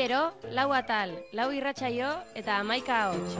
hilero, 4 atal, 4 irratsaio eta 11 ahots.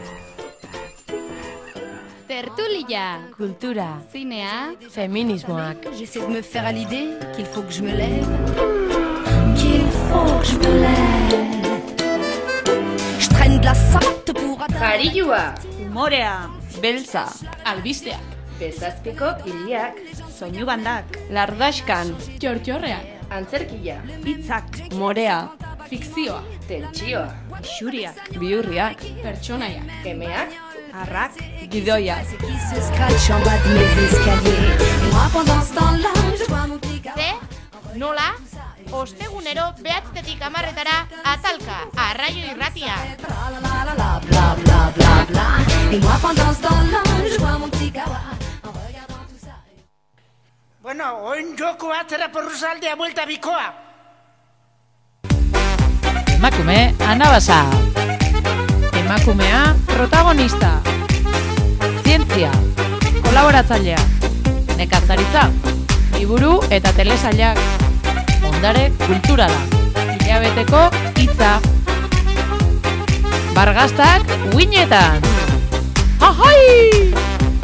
Tertulia, kultura, zinea, feminismoak. J'essaie de me faire à l'idée qu'il faut que je me lève, qu'il faut que je me lève. Je traîne de la savate pour atteindre. Jarilua, Humorea, beltza, albistea, bezazpiko iliak, soinu bandak, lardaskan, txortxorrean, antzerkia, hitzak, morea, fikzioa, tentsioa, xuriak, bihurriak, pertsonaiak, emeak, arrak, gidoiak. Qui se scratche en bas de mes escaliers. Et moi pendant ce temps-là, je vois mon petit gars. Ze, nola, ostegunero 9:00 10:00 atalka, Arraio Irratia. Bla la la la bla bla bla bla. Et moi pendant ce temps-là, je vois mon petit gars. En regardant tout ça. Bueno, oin joko atzera porruzaldea buelta bikoa. Emakume anabasa. Emakumea protagonista. Zientzia, kolaboratzailea. Nekazaritza, liburu eta telesailak. Ondare kulturala. Hilabeteko hitza. Bargaztak uinetan. Ahai!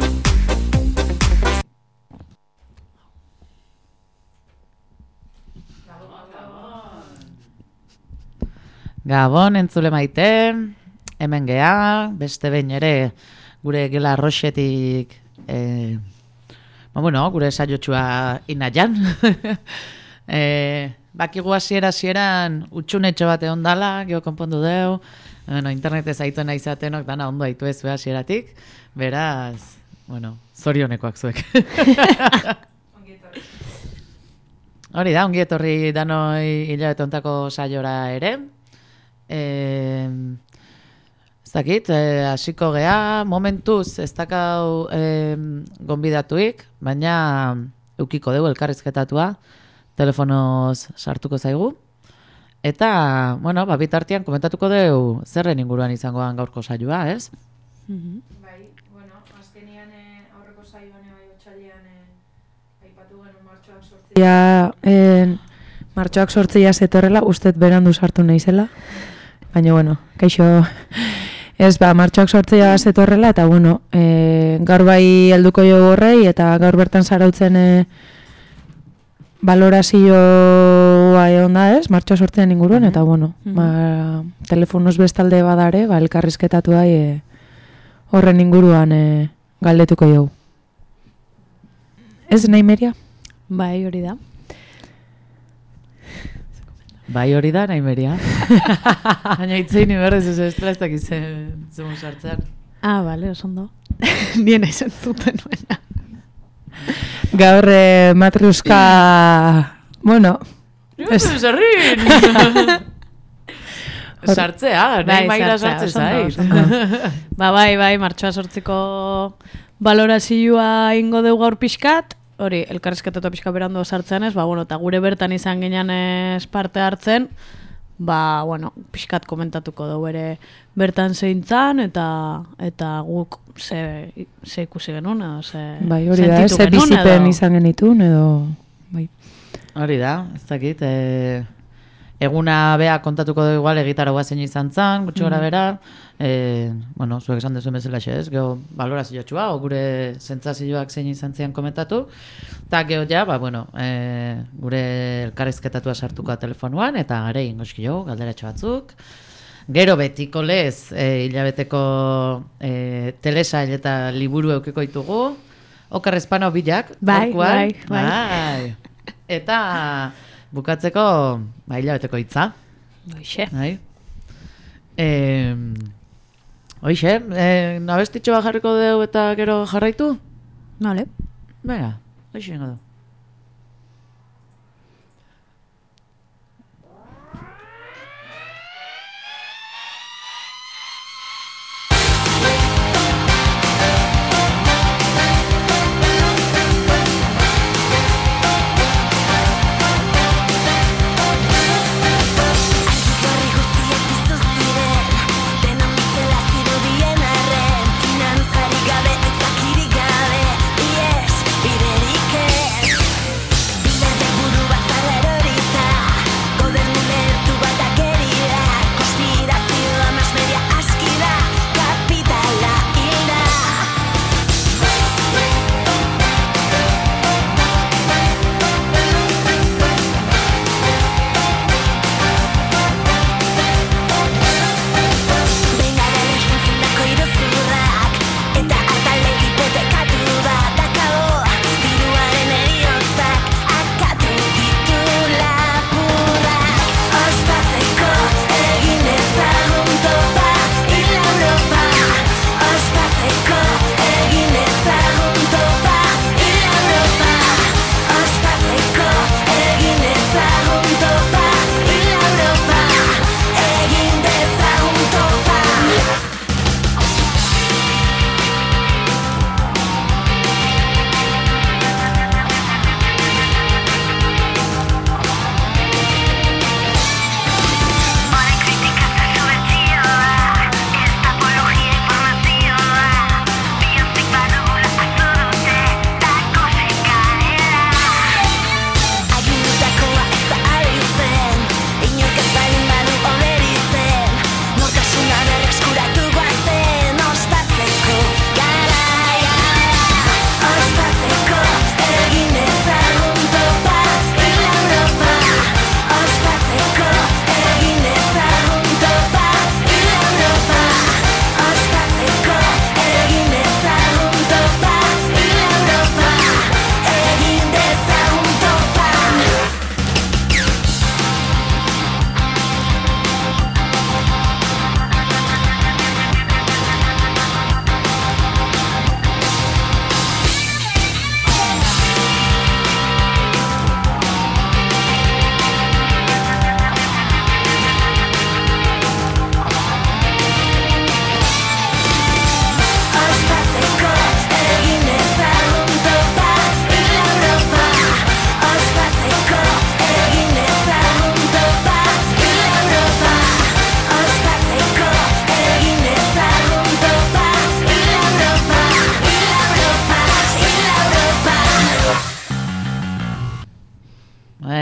Gabon entzule maite, hemen gea, beste behin ere gure gela arroxetik, gure saiotxua inaian. Bakigu hasieran utxunetxo bat egon dala, geho konpondu deu, internetez aitu nahi zatenok dana ondo aitu ez hasieratik, beraz, zorionekoak zuek. Hori da, ongi etorri danoi hilabete hontako saiora ere. Ez dakit, hasiko gea, momentuz ez dakau gonbidatuik, baina eukiko dugu elkarrizketatua, telefonoz sartuko zaigu. Eta, bitartean komentatuko dugu zerren inguruan izangoan gaurko saioa, ez? Bai, azkenian aurreko saioan otsailean aipatu genuen martxoak 8. Martxoak 8 zetorrela, ustez berandu sartu naizela. Baina, kaixo, martxoak 8 zetorrela, eta, gaur bai helduko jo horrei, eta gaur bertan zarautzen balorazioa egon da, ez? Martxoak 8 inguruan, eta, telefonoz bestalde badare, elkarrizketatu horren inguruan galdetuko jo. Ez nahi meria? Bai, hori da. Bai hori da, nahi meria. Baina itzein iberrez ez esplaztak izan sartzean. Bale, osondo. Nien aizen zuten nuena. Gaur matruska... Zerrin! Sartzea, nahi maira sartze zait. Bai, martxoa 8ko balorazioa ingo dugu gaur pixkat, hori, elkarrizketatu pixka berandu sartzen ez, eta gure bertan izan ginean ez parte hartzen, pixkat komentatuko dugu ere bertan zeintzan, eta guk ze ikusi genuen, edo ze bai, hori da, ze bizipen izan genitun, edo, bai. Hori da, ez dakit, eguna bea kontatuko dugu igual egitaragoa zein izan zan, gutxi gara bera, zuek esan dezuen bezala ez, geho balorazio txua, gure sentsazioak zein izan zian komentatu, eta geho ja, gure elkarrizketatua sartuko telefonuan, eta gare ingoski jo, galderatxo batzuk. Gero betiko lez, hilabeteko telesail eta liburu eukiko ditugu, Okar Espano bilak, bai. Eta bukatzeko, hilabeteko hitza. Hoxe. Hoxe, nabestitxo bat jarriko dugu eta gero jarraitu? Vale. Bera, hoxe ingo du. Finantzari gabe, eta kiri gabe, yes, biderik ez.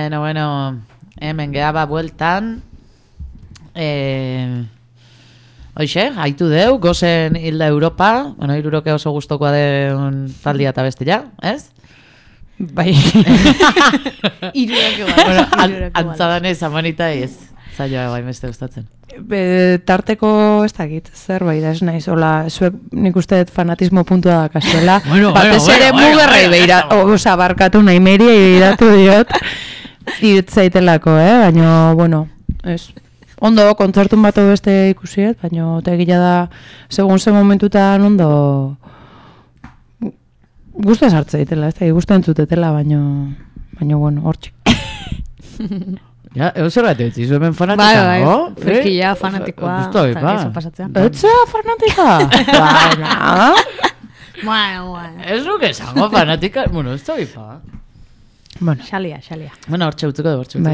Bueno, hemen geaba bueltan. Hoxe, haitu deu, gozen hilda Europa. Bueno, iruroke oso gustokoa deun taldia eta bestia, ez? Bai. Iruroke Bueno, antzadanez, amanita ez. Zaila bai beste gustatzen. Tarteko ez dakit, zerbait ez naiz, hola, zuek nik uste dut fanatismo puntua da kasuela. Batez ere mugerrei beira, oza, barkatu nahi meria iratu diot, irutzaitelako, baina, bueno, ez. Ondo, kontzertun bat beste ikusiet, baina egila da, segun ze momentutan ondo, guztu sartze ditela, ez da, guztu entzutetela, baina, bueno, hortxik. Ja, zer bat ez, izu hemen fanatika, no? Bai, frikila, fanatikoa, eta gizu pasatzea. Etzea fanatika? Baina... Bueno. Ez nuke esango fanatika, bueno, ez da bipa. Bueno, xalia. Bueno, hortxe utzuko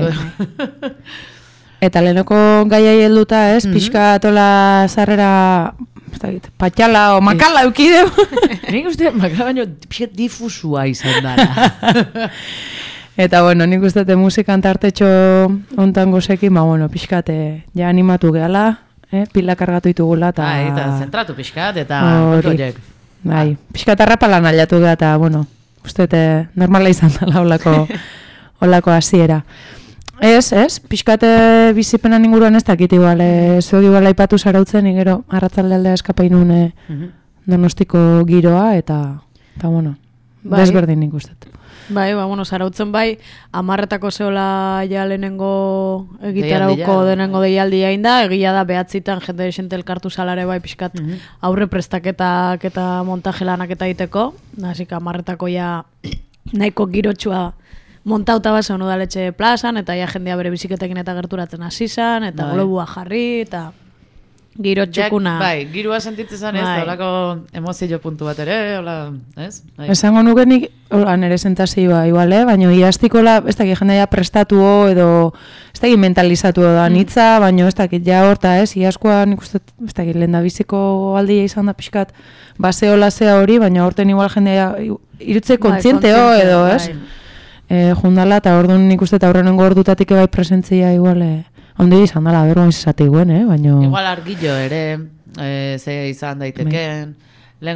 du, Eta lehenoko gaiai helduta, ez, pixka tola zarrera, patxala o makala eukideu. Nik uste, makala baino pixet difusua izan dara. Eta, bueno, nik uste musikan tartetxo ontan gozekin, bueno, pixkate, ja animatu gehala, pila kargatu ditugula, eta zentratu pixkat, eta horiek. Bai, pixkat arrapalan aliatu geha, eta, bueno, uste normala izan dela olako hasiera. Ez, pixkate bizipenan inguruan ez dakit igual, zuek igual aipatu zarautzen, igero, arratzalde aldea eskapainun Donostiko giroa, eta bueno, desberdin nik uste. Bai, bueno, zarautzen bai, 10etako zeola ja lehenengo egitarauko denengo deialdia inda, egia da behatzitan jende desente elkartu salare bai pixkat aurre prestaketak eta montaje lanak eta egiteko, hasik 10etako ja nahiko girotxua montauta bat zeon udaletxe plazan, eta ja jendea bere biziketekin eta gerturatzen hasi zan, eta globua jarri, eta giro txukuna. Bai, girua sentitzen ez, horako emozio puntu bat ere, hola, ez? Esango nuke nik, nire sentazioa igual, baina iaztikola, ez dakit jendea prestatuo, edo ez dakit mentalizatu da nitza, baina ez dakit ja horta, iazkoa nik uste, ez dakit lehen da biziko aldia izan da pixkat, baseola zea hori, baina horten igual jendea irutze kontzienteo edo, ez? Jundala, eta orduan nik uste eta horrenengo ordutatik bai presentzia igual, ondi izan dela, berroan izate guen, baina... Igual argillo ere, ze izan daiteken, lehen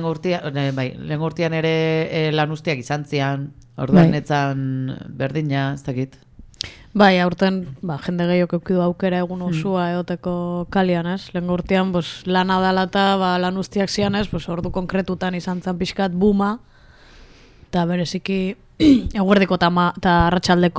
urtean ere lan usteak izan zian, orduan netzan berdina, ez dakit. Bai, aurten, jende gehiok eukidu aukera egun osua egoteko kalian, ez? Lehen urtean, lana dala eta lan usteak zian, ez? Ordu konkretutan izan zan pixkat buma, eta bereziki eguerdiko eta arratsaldeko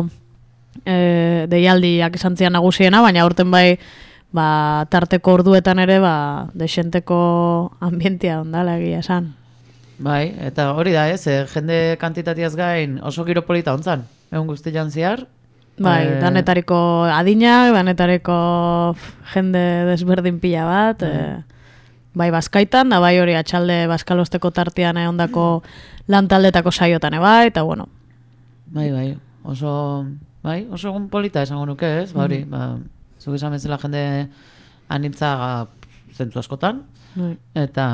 deialdiak izan zian nagusiena, baina aurten bai tarteko orduetan ere desenteko ambientia ondala egia esan. Bai, eta hori da ez, jende kantitatiaz gain oso giro polita ontzan, egun guztian ziar. Bai, danetariko adinak, danetariko jende desberdin pila bat, bai bazkaitan, da bai hori atxalde bazkalosteko tartean ondako lantaldetako saiotan bai, eta bueno. Bai, oso egun polita esango nuke ez, hori, zuk esan bezala jende anitza zentzu askotan, eta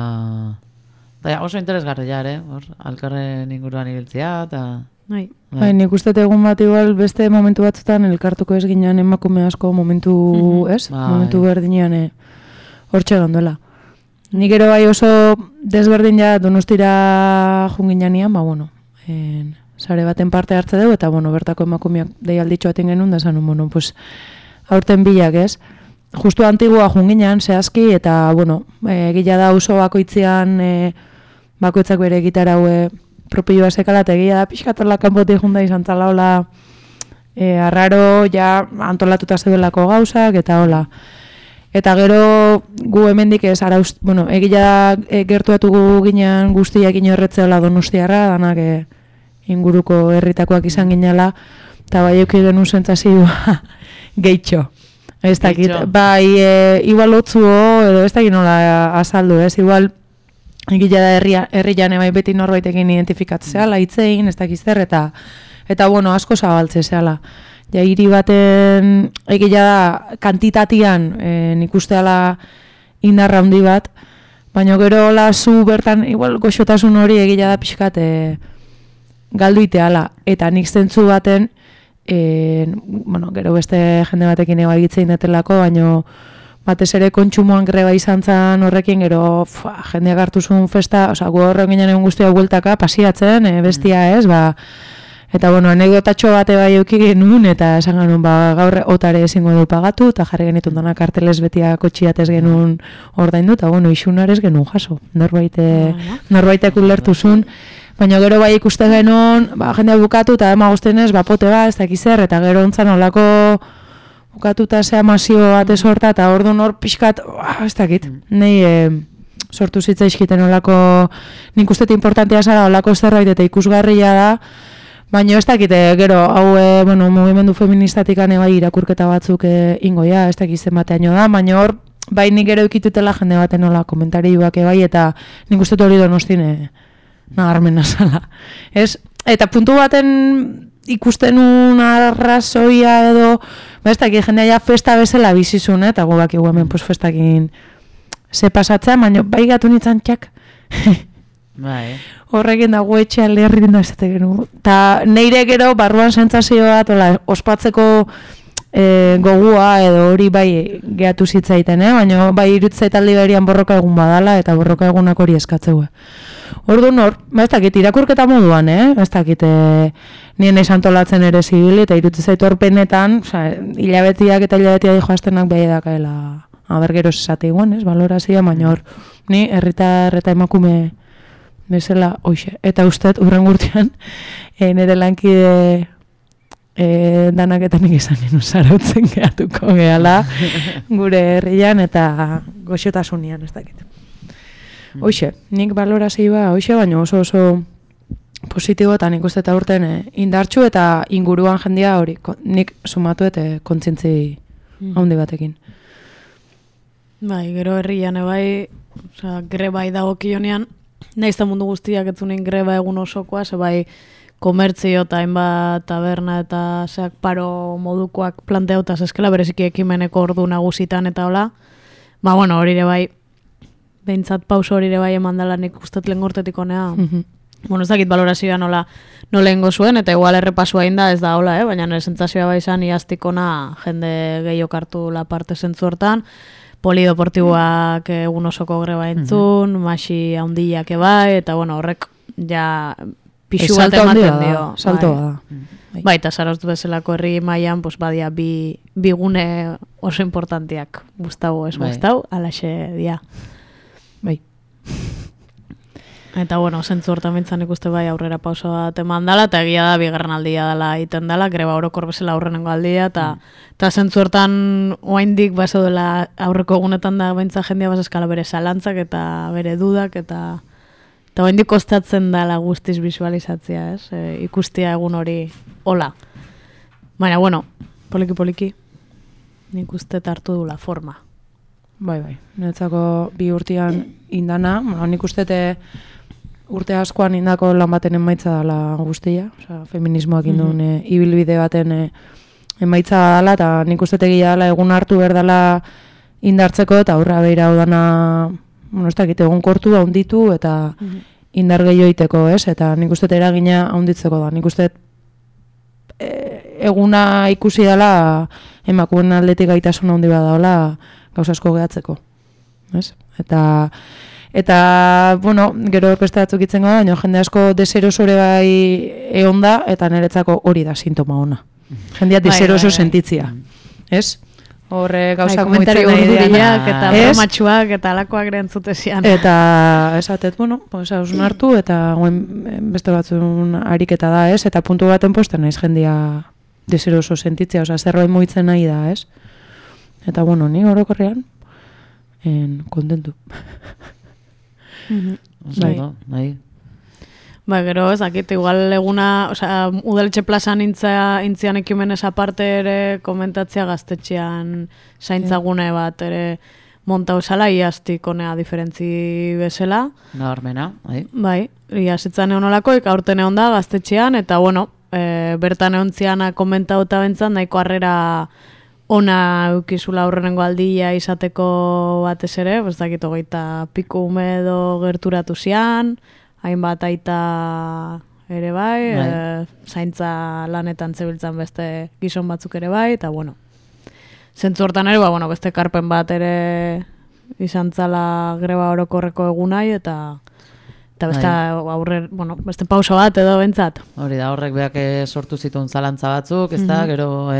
oso interesgarria ere, alkarren inguruan ibiltzea, eta... Bai, nik uste egun bat igual beste momentu batzutan elkartuko ez ginean emakume asko momentu, ez? Momentu berdinean hortxe gondela. Nik ere bai oso desberdin ja Donostira junginan ian, bueno, sare baten parte hartze dugu, eta bueno, bertako emakumeak deialditxo aten genuen, da zanun, bueno, pues, aurten bilak ez. Justu antigua junginan, zehazki, eta bueno, egila da oso bakoitzean, bakoitzak bere gitaraue propioa sekala, eta egia da pixkatola kanpoti junda izan zala, hola, arraro, ja, antolatuta zeudelako gauzak, eta hola. Eta gero gu hemendik ez arauz, bueno, egila gertuatugu ginean guztiak inorretzeola Donostiarra, danak inguruko herritakoak izan ginela, eta bai euki genuen sentsazioa gehitxo. Ez dakit, bai, igual otzuo, edo ez dakit nola azaldu, ez, igual egila da herrian bai beti norbaitekin identifikatzeala, hitzein, ez dakit zer, eta bueno, asko zabaltze zeala. Ja, hiri baten egila da kantitatian nik usteala indarra handi bat, baina gero hola zu bertan igual goxotasun hori egila da pixkat galdu iteala. Eta nik zentzu baten bueno, gero beste jende batekin eba egitzein detelako, baino batez ere kontsumoan greba izan zen horrekin, gero jendeak hartu zuen festa, oza, gu horren ginen egun guztia bueltaka, pasiatzen, bestia ez, ba, eta bueno, anekdotatxo bate bai euki genuen, eta esan genuen, ba, gaur otare ezingo du pagatu, eta jarri genitun dana karteles betia kotxiatez genuen ordaindu, eta bueno, isunarez genuen jaso, norbaitek ulertu zuen, baina gero bai ikuste genuen, ba, jendea bukatu, eta emagostenez, ba, pote ba, ez dakiz zer, eta gero ontzan olako bukatuta zea masio bat sorta, eta ordu nor pixkat, ez dakit, nahi sortu zitzaizkiten olako, nik uste importantea zara olako zerbait eta ikusgarria da, baina ez dakite, gero, hau, bueno, mugimendu feministatik bai irakurketa batzuk ingoia, ez dakit zenbateaino da, baina hor, bai nik ere ukitutela jende baten nola komentarioak bai, eta nik uste hori donostine nagarmena zala. Eta puntu baten ikusten un arrazoia edo, ba ez dakit, jendea ja festa bezala bizizun, eta gubak hemen pues festakin ze pasatzea, baina bai gatu nintzen txak. Horrekin dago etxean leherri da esate genu. Ta neire gero barruan sentsazio bat ospatzeko gogua edo hori bai gehatu zitzaiten, baina bai irutzaitaldi berian borroka egun badala eta borroka egunak hori eskatzeu. Orduan hor, ba ez dakit, irakurketa moduan, ez dakit, nien eiz antolatzen ere zibili, eta irutzaitu horpenetan, hilabetiak eta hilabetiak joaztenak behi dakaela abergeroz esate iguan, balorazioa, baina hor, ni herritar eta emakume bezala, hoxe, eta ustet, urren gurtian, nire lankide danaketanik izan genuen zarautzen gehatuko gehala, gure herrian eta goxotasunian, ez dakit. Hoxe, nik balorazioa, hoxe, baina oso positibo eta nik uste eta urten indartxu eta inguruan jendia hori, nik sumatu eta kontzientzi handi batekin. Bai, gero herrian bai, grebai dagokionean, naizta mundu guztiak etzunen greba egun osokoa, ze bai komertzio eta hainbat taberna eta zeak paro modukoak planteauta zeskela, bereziki ekimeneko ordu nagusitan eta hola. Ba, bueno, hori ere bai, behintzat pauso hori ere bai eman dela nik ustet lehen gortetik honea. Bueno, ez dakit balorazioa nola ingo zuen, eta igual errepasua inda ez da hola, baina nire sentsazioa bai izan iaztikona jende gehiok hartu la parte zentzu hortan, polideportiboak egun osoko greba entzun, masi handiak bai, eta bueno, horrek ja pixu bat ematen dio. Saltoa da. Bai, eta Zarautz bezalako herri mailan pues badia bi gune oso importanteak, Gustavo ez Gustavo, alaxe dia. Bai. Eta bueno, zentzu hortan bintzan ikuste bai aurrera pauso bat eman dela, eta egia da bigarren aldia dela egiten dela, greba orokor bezala aurrenengo aldia, eta zentzu hortan oaindik baso dela aurreko egunetan da baintza jendia baseskala bere zalantzak eta bere dudak, eta oaindik kostatzen dela guztiz visualizatzea, ikustia egun hori hola. Baina, bueno, poliki, nik uste hartu dula forma. Bai, niretzako bi urtean indana, nik uste urte askoan indako lan baten emaitza dela guztia, feminismoak induen ibilbide baten emaitza dela, eta nik uste egia dela egun hartu behar dela indartzeko, eta aurra behira dana, ez dakit, egun kortu haunditu, eta indar gehioiteko, eta nik uste eragina haunditzeko da, nik uste eguna ikusi dela emakumeen aldetik gaitasun handi bada daola gauza asko gehatzeko. Eta, bueno, gero beste batzuk itzen gara, baina jende asko deserosore bai egon da, eta niretzako hori da sintoma ona. Jendea deseroso sentitzia. Ez? Horre gauzak komentario urduriak eta bromatxuak eta alakoak rentzutezian. Eta esatet, bueno, hausun hartu eta beste batzun ariketa da, ez? Eta puntu baten posten naiz jendia deseroso sentitzea, zerbait mugitzen nahi da, ez? Eta, bueno, ni orokorrean kontentu. Bai. Ba, gero, ezakit, igual eguna, udaletxe plazan intzian ekimenez aparte ere komentatzea gaztetxean zaintzagune bat ere monta osala, iaztik honea diferentzi bezala. Nabarmena, bai. Bai, iazitzan egon olakoik, aurten egon da gaztetxean, eta bueno, bertan egon ziana komentauta bentzan, nahiko harrera ona eukizula aurrenengo aldia izateko batez ere, ez dakit hogeita piku ume edo gerturatu zian, hainbat aita ere bai, zaintza lanetan zebiltzan beste gizon batzuk ere bai, eta bueno, zentzu hortan ere, beste karpen bat ere izan zala greba orokorreko egunai, eta beste beste pauso bat edo bentsat. Hori da, horrek beak sortu zituen zalantza batzuk, ez da, gero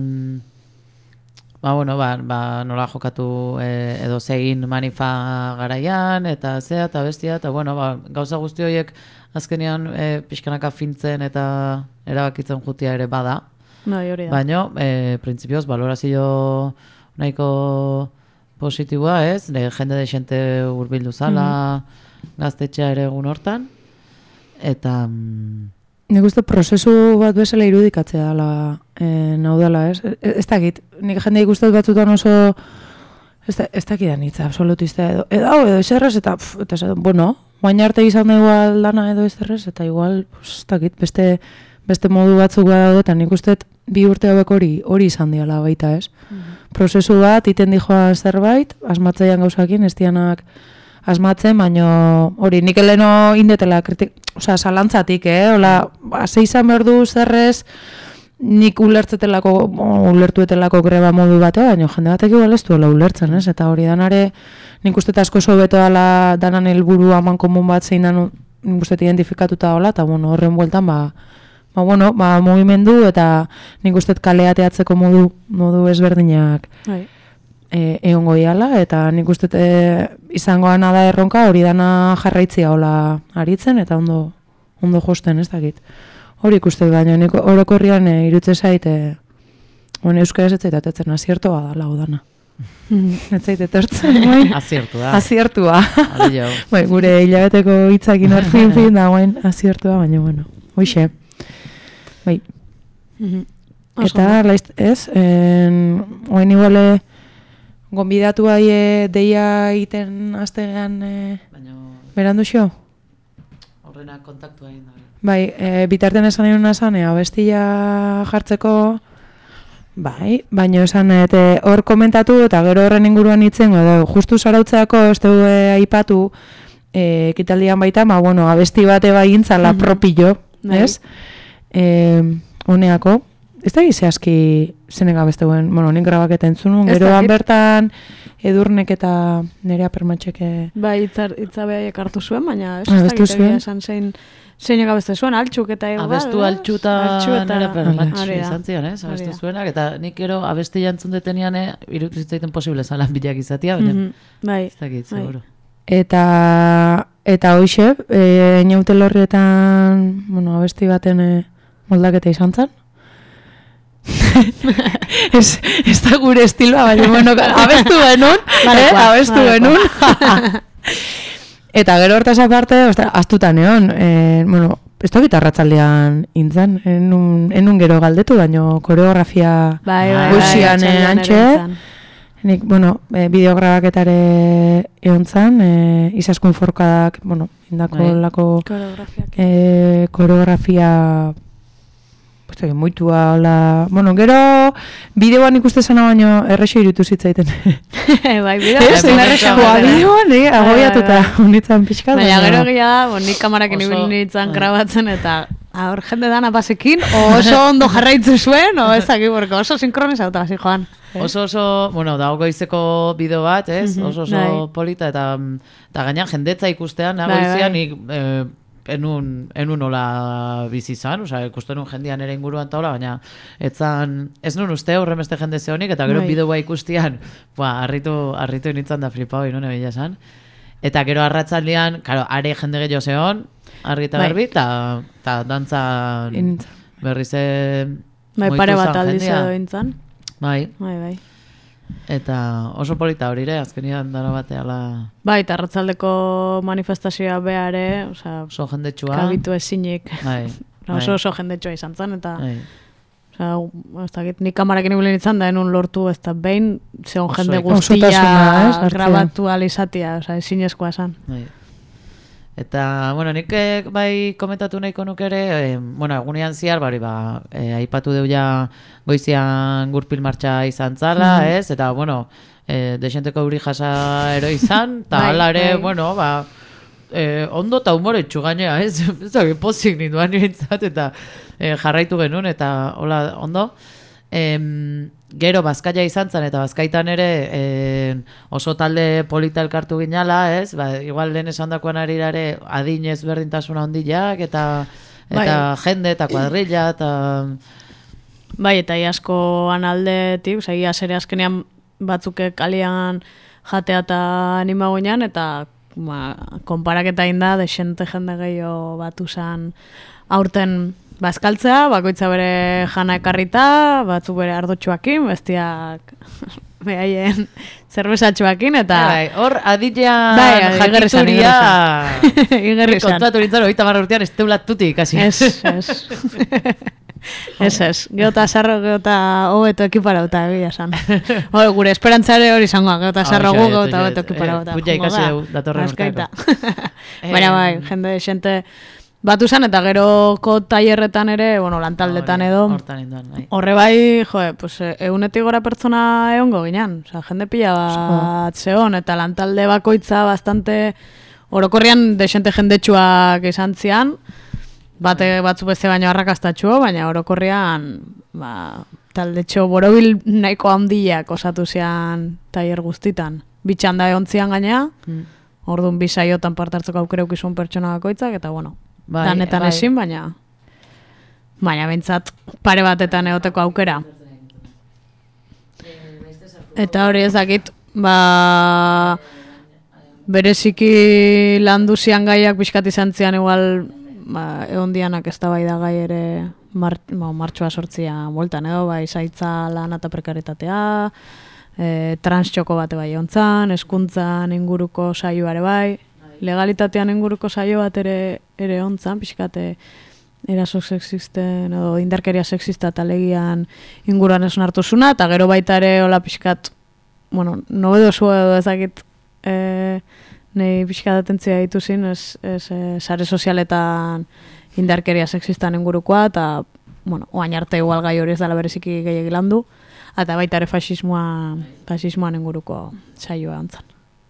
nola jokatu edo zegin manifa garaian, eta zea, eta bestia, eta gauza guzti horiek azkenean pixkanaka fintzen eta erabakitzen jutia ere bada. Baina, printzipioz, valorazio nahiko positiboa, ez? Jende de xente urbildu zala, gaztetxea ere egun hortan, eta... Nik uste prozesu bat bezala irudikatzea dela, naudala, ez? Ez dakit, nik jende ikustet batzutan oso, ez dakidan hitza, absolutista edo eserrez, eta baina arte izan da igual dana edo eserrez, eta igual, ez dakit, beste modu batzuk daude, eta nik uste bi urte hauek hori izan diala baita, ez? Prozesu bat, iten dijoa zerbait, asmatzeian gauzakin, ez dianak asmatzen, baina hori, nik eleno indetela zalantzatik, zei izan behar du zerrez, nik ulertuetelako greba modu batea, baina jende batek igual ez duela ulertzen, ez? Eta hori danare, nik uste asko sobeto dala danan helburu aman komun bat zein dan nik uste identifikatuta dola, eta horren bueltan, mugimendu eta nik uste kaleateatzeko modu ezberdinak egongo diala, eta nik uste izangoan da erronka hori dana jarraitzia hola aritzen, eta ondo josten, ez dakit. Hori ikusten baina, nik orokorrian irutze zait, euskaraz ez zaitatetzen, aziertoa da lau dana. Ez zaitetortzen, bai? Aziertua. Aziertua. Bai, gure hilabeteko hitzakin hor fin, da guain aziertua, baina, hoxe. Bai. Eta, ez, oen iguale gonbidatu bai deia iten aztegean berandu xo? Horrena kontaktu egin da. Bai, bitartean esan egin nazan, abestia jartzeko, bai, baina esan hor komentatu eta gero horren inguruan itzen, justu zarautzeako ez dugu aipatu ekitaldian baita, abesti bate bai intzala propillo, ez? Honeako, ez da gizazki zenega besteuen, nik grabaketa entzunun, geroan bertan Edurnek eta Nerea Permatxeke... Bai, hitza behaiek hartu zuen, baina ez da gitea esan zeinek abeste zuen, altxuk eta igual. Abestu altxuta Nerea Permatxe izan zian, ez? Abestu zuenak, eta nik gero abesti jantzun detenean irutitzaiten posible zalan bilak izatea, baina ez dakit, seguro. Eta hoxe, inautel horrietan, abesti baten moldaketa izan zen. Ez da gure estiloa, baina, abestu benun. Eta gero hortaz aparte, astutan egon, ez da gitarratzaldean intzan, enun gero galdetu, baino koreografia guzian antxe. Nik, bideograbaketare egon zan, izaskun forkadak, indako lako koreografia moitua, hola... gero, bideoan ikuste zena baino errexo irutu zitzaiten. Bai, bideoan agobiatuta unitzen pixkat. Baina gero egia da, nik kamarak nitzen grabatzen eta hor jende dana pasekin, oso ondo jarraitzu zuen, ezaki, oso sinkronizauta hasi joan. Oso, da goizeko bideo bat, ez? Oso polita eta gainean jendetza ikustean, goizean nik... enun nola bizi izan, ikusten nun jendean ere inguruan taula, baina ez nun uste horren beste jende zehonik, eta gero bideoa ikustian, harritu nintzen da flipau inune bila esan. Eta gero arratzaldean, are jende gehiago zehon, argi eta garbi, eta dantzan berriz pare bat aldiz edo intzan. Bai. Eta oso polita hori ere, azkenian dara bateala... Bai, eta arratzaldeko manifestazioa behare, oso jendetsua. Kabitu ezinik. Oso jendetsua izan zen, eta... nik kamarakin igulen izan da, enun lortu, ez da behin, zeon jende guztia grabatu alizatia, ezinezkoa esan. Eta, nik bai komentatu nahiko nuk ere, egunean zihar, aipatu deuja goizian gurpil martxa izan zala, ez? Eta, desenteko uri jasa ero izan, eta hala ere, ondo eta humoretsu gainea, ez? Ez da, pozik ninduan nintzat, eta jarraitu genuen, eta hola, ondo. Gero Bazkaia izan zen, eta Bazkaitan ere oso talde polita elkartu ginala, ez? Ba, igual lehen esan dakoan arirare adinez berdintasuna ondileak, eta jende, eta kuadrilla, eta... Bai, eta iaskoan aldetik, ia zere azkenean batzuk kalian jatea eta animagoinan, eta konparaketa inda, desente jende gehiago batu zen aurten bazkaltzea, bakoitza bere jana ekarrita, batzuk bere ardotxuakin, bestiak behaien zerbezatxuakin, eta... Hor, adilean jakituria... Igerrizan. Kontuatu nintzen, 30 urtean ez teulatutik, kasi. Ez. Geota sarro, geota hobeto ekiparauta, egia esan. Gure esperantzare hori izango, geota sarro gu, geota hobeto ekiparauta. Guia ikasi dugu, datorren urteako. Baina bai, jende xente batu zen, eta geroko tailerretan ere, lantaldetan edo. Horre bai, pues, 100 gora pertsona egongo ginean. Jende pila bat zeon, eta lantalde bakoitza bastante orokorrian desente jendetsuak izan zian. Batzu beste baino arrakastatxo, baina orokorrian taldetxo borobil nahiko handiak osatu zian tailer guztitan. Bitxanda egon zian gainea, orduan bi saiotan parte hartzeko aukera ukizun pertsona bakoitzak, eta danetan ezin, baina bintzat pare batetan egoteko aukera. Eta hori ez dakit, bereziki landu zian gaiak pixkat izan zian igual egon dianak ez da bai da gai ere martxoa sortzia bueltan edo, zaitza lan eta prekaritatea, transtxoko bate bai ontzan, hezkuntzan inguruko saioare bai, legalitatean inguruko saio bat ere ontzan, pixkate eraso sexisten edo indarkeria sexista eta legian inguruan esan hartu zuna, eta gero baita ere hola pixkat, nobedosu edo ezakit nahi pixkat atentzia dituzin, sare sozialetan indarkeria sexistan ingurukoa, eta oain arte igual gai hori ez dela bereziki gehiagik landu, eta baita ere fasismoan inguruko saioa antzan.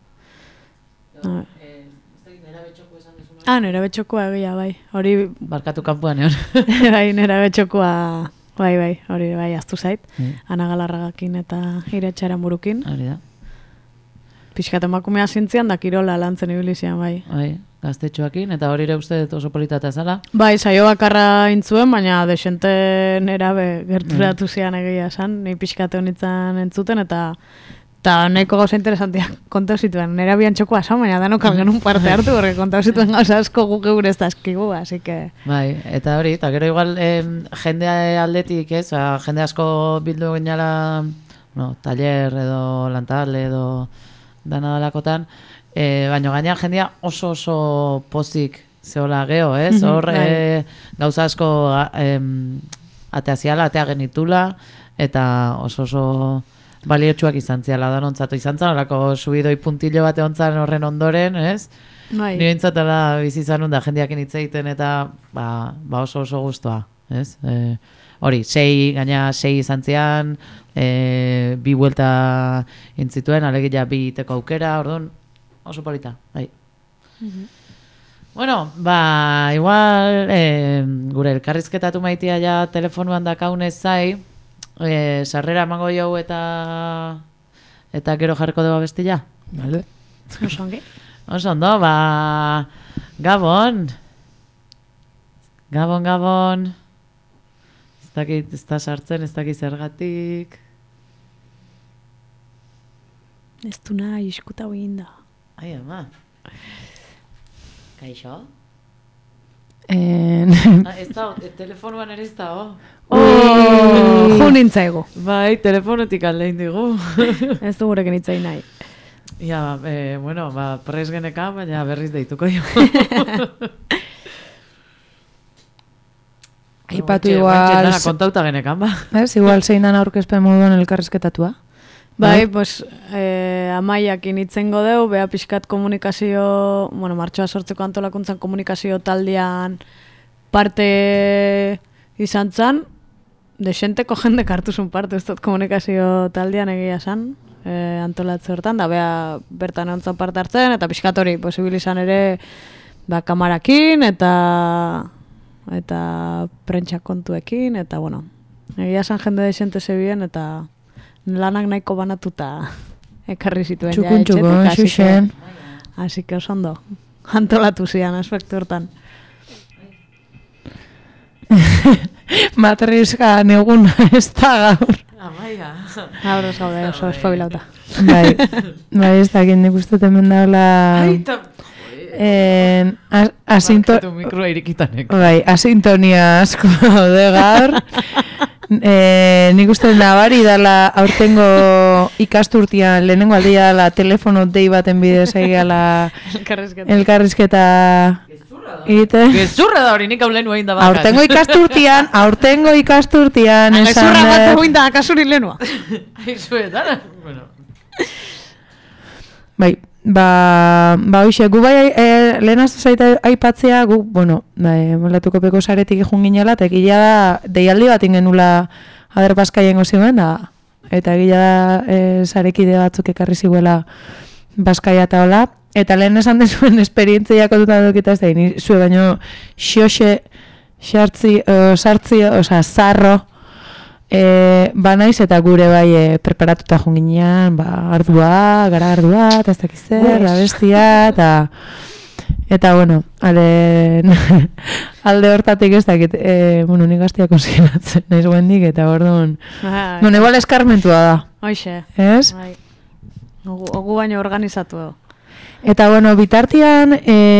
Nera betxokoa egia, bai. Hori... Barkatu kanpuan, egon. Bai, nera betxokoa, bai, hori bai, aztu zait. Ana Galarragakin eta Iretxaren burukin. Hori da. Pixkat emakumea zintzian da kirola lantzen ibilizian, bai. Bai, gaztetxoakin, eta hori ere uste oso politatea zala. Bai, saio bakarra intzuen, baina desente nera gerturatu zian egia esan, ni pixkate honitzen entzuten, eta nahiko gauza interesantiak kontau zituen. Nera bian txokoa esan, baina danok algenun parte hartu, porque kontau zituen gauza asko guk eure ez dazkigu, así que... Bai, eta hori, eta gero igual jende aldetik, ez, jende asko bildu ginala, taller edo lantalde edo dana dalakotan, baina gainean jendia oso pozik zehola geho, ez? Hor gauza asko atea genitula, eta oso baliotsuak izan ziala danontzatu izan zan, horako subidoi puntillo bate ontzan horren ondoren, ez? Nire intzatela bizizanun da jendiakin hitz egiten eta oso guztua, ez? Hori, 6 izan zian, 2 buelta intzituen, alegia 2 iteko aukera, orduan, oso polita, bai. Bueno, igual, gure elkarrizketatu maitia ja telefonuan dakaunez zai, sarrera emango jau eta gero jarriko dugu abestila? Vale. Oso ongi. Oso ondo, Gabon. Gabon. Ez da sartzen, ez dakit zergatik. Ez du nahi, iskuta hoin da. Ai, ama. Kaixo? Ez da, telefonuan ere ez da, Jo nintzaigu. Bai, telefonetik aldein digu. Ez du gurekin itzai nahi. Ja, prez geneka, baina berriz deituko jo. Aipatu igual... kontauta genekan, ba. Ez, igual zeinan aurkezpen moduan elkarrizketatua. Bai, pues, amaiakin itzengo deu, beha pixkat komunikazio, martxoa sortzeko antolakuntzan komunikazio taldean parte izan zan, desenteko jendek hartuzun parte, ez dut komunikazio taldean egia zan, antolatze hortan, da bea bertan egontzan parte hartzen, eta pixkat hori posibil izan ere kamarakin, eta prentsa kontuekin, eta bueno, egia esan jende desente zebien, eta lanak nahiko banatuta ekarri zituen Txukun, xuxen. Así que oso ondo, antolatu zian aspektu hortan. Matriuska neguna ez da gaur. Amaia. Gaur ez gaude oso espabilauta. Bai, ez dakit nik uste hemen daula... Markatu mikroa irikitanek. Bai, asintonia asko daude gaur. Nik uste nabari dala aurtengo ikasturtian lehenengo aldia dala telefono dei baten bidez egala elkarrizketa Gezurra da hori, nik hau lehenu egin da bakar. Aurtengo ikasturtian gezurra bat egin da akasurin lehenua. Aizuetan, bueno. Bai, hoxe, gu bai lehenaztu zaita aipatzea, gu, bueno, molatuko peko saretik ikun ginela, eta egila da, deialdi bat ingenula Ader Baskaien gozioen, eta egila da sarekide batzuk ekarri ziguela Baskaia eta hola, eta lehen esan dezuen esperientzia kontuta dukita ez da, zue baino xoxe, sartzi, zarro, banaiz eta gure bai preparatuta junginean, gara ardua, eta ez dakizer, da bestia, eta bueno, alde hortatik ez dakit, nik gaztia konsignatzen naiz guendik, eta orduan, bueno, igual eskarmentua da. Hoxe. Ez? Ogu baino organizatu edo. Eta bueno, bitartian,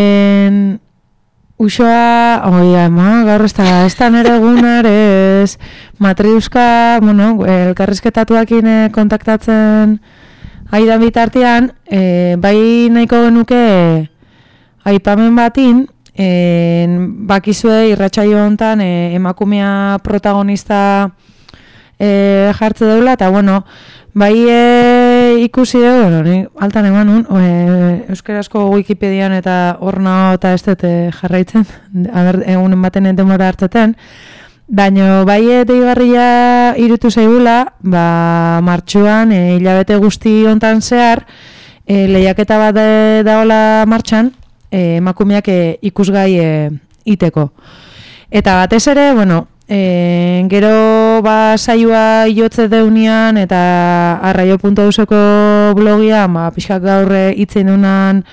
usoa, gaur ez da nere egunarez, Matriuska, bueno, elkarrizketatuakin kontaktatzen aidan bitartean, bai nahiko genuke aipamen batin, bakizue irratsaio hontan emakumea protagonista jartze deula, eta bueno, bai ikusi dugu, bueno, altan emanun, euskarazko Wikipedian eta horna eta ez dut jarraitzen, egunen baten denbora hartzeten, baina bai deigarria irutu zaigula, martxuan, hilabete guzti hontan zehar, lehiaketa bat daola martxan, emakumeak ikusgai iteko. Eta batez ere, bueno, gero saioa iotze deunian eta arraio.euseko blogian pixkak gaur itzen dunan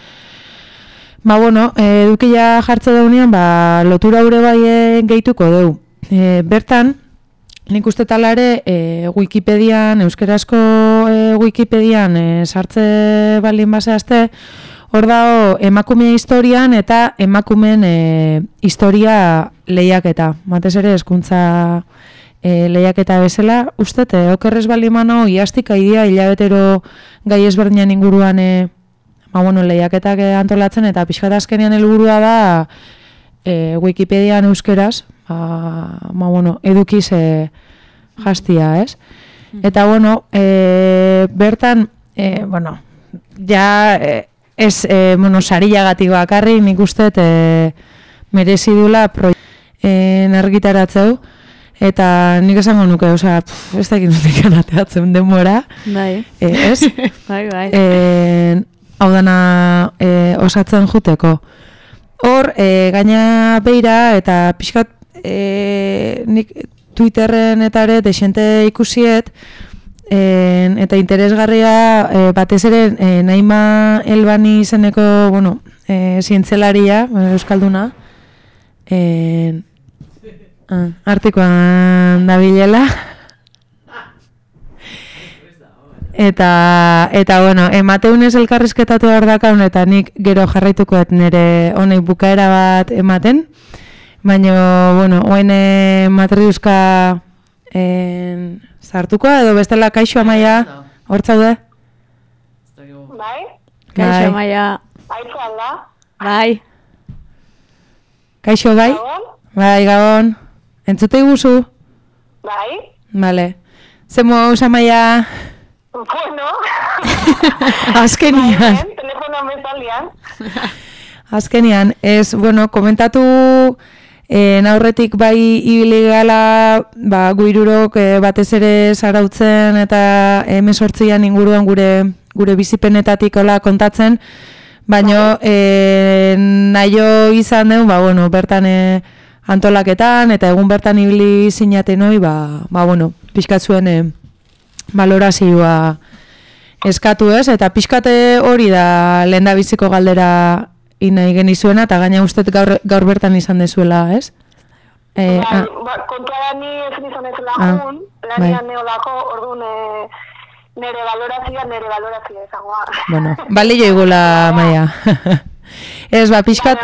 bueno, edukila jartze deunian lotura ure bai gehituko deu. Bertan, nik uste talare Wikipedian, euskarazko Wikipedian sartze baldin baseazte, hor dago emakumea historian eta emakumeen historia lehiaketa. Batez ere hezkuntza lehiaketa bezala, ustet, okerrez baldin mano, iaztik aidia hilabetero gai ezberdinan inguruan bueno, lehiaketak antolatzen, eta pixkat azkenean helburua da Wikipedian euskeraz, bueno, edukiz jastia, ez? Eta, bueno, bertan, bueno, ja... Ez, bueno, sarillagatik bakarri, nik uste merezi dula argitaratzeu, eta nik esango nuke, ez dakit nutik anateatzen denbora. Bai. Ez? Bai. Hau dana osatzen juteko. Hor, gaina beira, eta pixkat nik Twitterren eta ere desente ikusiet, eta interesgarria batez ere Naima Elbani izeneko, bueno, zientzelaria, euskalduna, artikoan dabilela. Eta bueno, emateunez elkarrizketatu ardakaun, eta nik gero jarraitukoet nire honek bukaera bat ematen, baina, bueno, oain Matriuska zartuko, edo bestela Kaixo Amaia, hor zaude? Bai? Kaixo Amaia. Aitzan da? Bai. Kaixo, bai? Gabon? Bai, Gabon. Entzute iguzu? Bai? Vale. Zemo, Amaia? Bueno. Azkenian. Telefonoan bezalian. Azkenian, ez, bueno, komentatu Aurretik bai ibili gala, ba, guirurok batez ere zarautzen eta 18an inguruan gure bizipenetatik hola kontatzen, baina naio izan duen, ba, bueno, bertan antolaketan eta egun bertan ibili zinaten hoi, ba, bueno, pixkat zuen balorazioa eskatu ez, eta pixkate hori da lehendabiziko galdera nahi genizuena, eta gaina uste gaur bertan izan dezuela, ez? Kontua da ni ezin izan ez lagun, lanian neolako, orduan nere valorazioa izangoa. Bueno, bale joigula, Maia. Ez, ba, pixkat...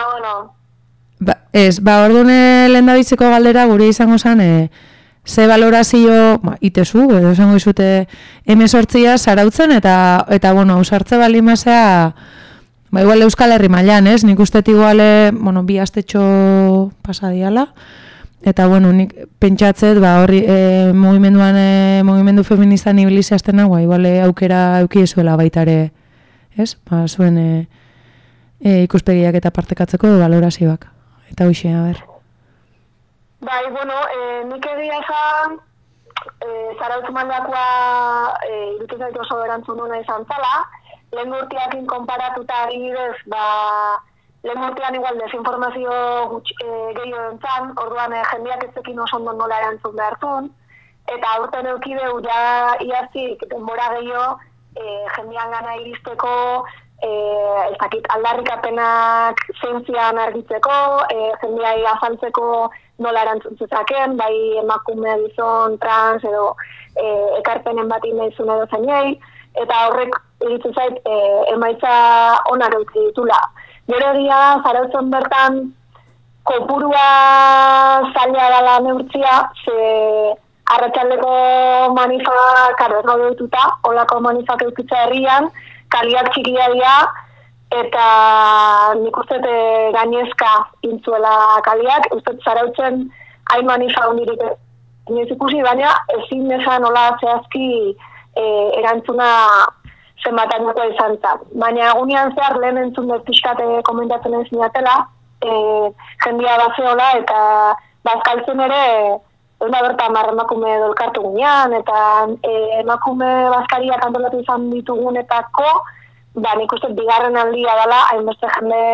orduan lehendabiziko galdera gure izango zen, ze valorazio, itezu, edo esango izute, 18a zarautzen, eta bueno, ausartze bali mazea, ba, igual Euskal Herri mailan, ez? Nik uste iguale, bueno, 2 astetxo pasadiala, eta bueno, nik pentsatzet, ba, horri, mugimendu feministan ibilizia aztena, ba, igual aukera eukiezuela baitare, ez? Ba, zuen ikuspegiak eta partekatzeko valorazioak. Eta hoxe, a ber. Bai, bueno, nik egia esan, zarautz mandakoa irutu zaitu oso erantzun duna izan zala, lehen urteakin konparatuta adibidez, ba, lehen urtean igual desinformazio gehiago entzan, orduan jendeak eztekin oso ondo nola erantzun behartun, eta aurten eukideu ja iaztik denbora gehiago jendean gana iristeko, ez dakit aldarrikapenak zientzian argitzeko, jendeai azaltzeko nola erantzun zezaken, bai emakume, gizon, trans edo ekarpenen bat indaizun edo zainei, eta horrek iritzen zait emaitza onak eutzi ditula. Gero egia zarautzen bertan kopurua zaila dela neurtzia, ze arratsaldeko manifa, karo ez gaude dituta, holako manifak eukitza herrian, kaliak txikia dira, eta nik uste gainezka intzuela kaliak, uste zarautzen hain manifa hundirik inoiz ikusi, baina ezin esan hola zehazki erantzuna zenbatanuko izan zan. Baina egunean zehar lehen entzun dut pixkate komentatzen ez zinatela, jendia bazeola eta bazkaltzen ere egun bertan emakume dolkartu gunean, eta emakume bazkariak antolatu izan ditugunetako, ba nik uste bigarren aldia dela, hainbeste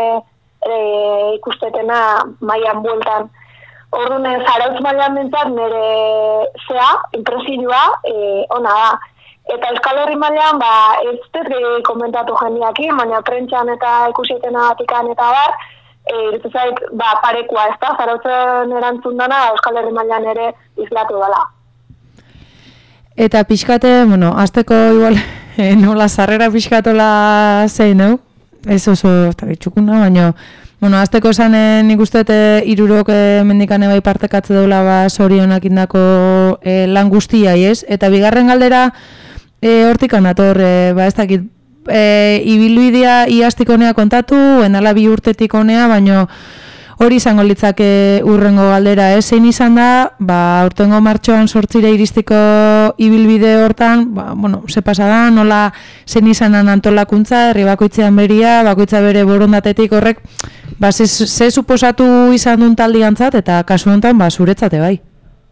jende ikustetena mailan bueltan. Orduan, zarautz mailan bintzat nire zea, impresioa, ona da. Eta Euskal Herri mailan, ba, ez dut komentatu jendeakin, baina prentxan eta ikusietena batikan eta bar, irutu zait, ba, parekoa, ez da, zarautzen erantzun dana Euskal Herri mailan ere izlatu dela. Eta pixkate, bueno, azteko igual, nola sarrera pixkatola zein, no? Ez oso, eta bitxukuna, baina, bueno, azteko esan nik uste irurok mendikane bai partekatze daula ba zorionak indako lan guztiai, ez? Eta bigarren galdera hortik anator, ba ez dakit, ibilbidea iaztik honea kontatu, enala 2 urtetik honea, baina hori izango litzake urrengo galdera, ez? Zein izan da, ba, urtengo martxoan 8 iristiko ibilbide hortan, ba, bueno, ze pasada, nola zein izanan antolakuntza, herri bakoitzean beria, bakoitza bere borondatetik horrek, ba, ze suposatu izan duen taldiantzat, eta kasu honetan, ba, zuretzate bai.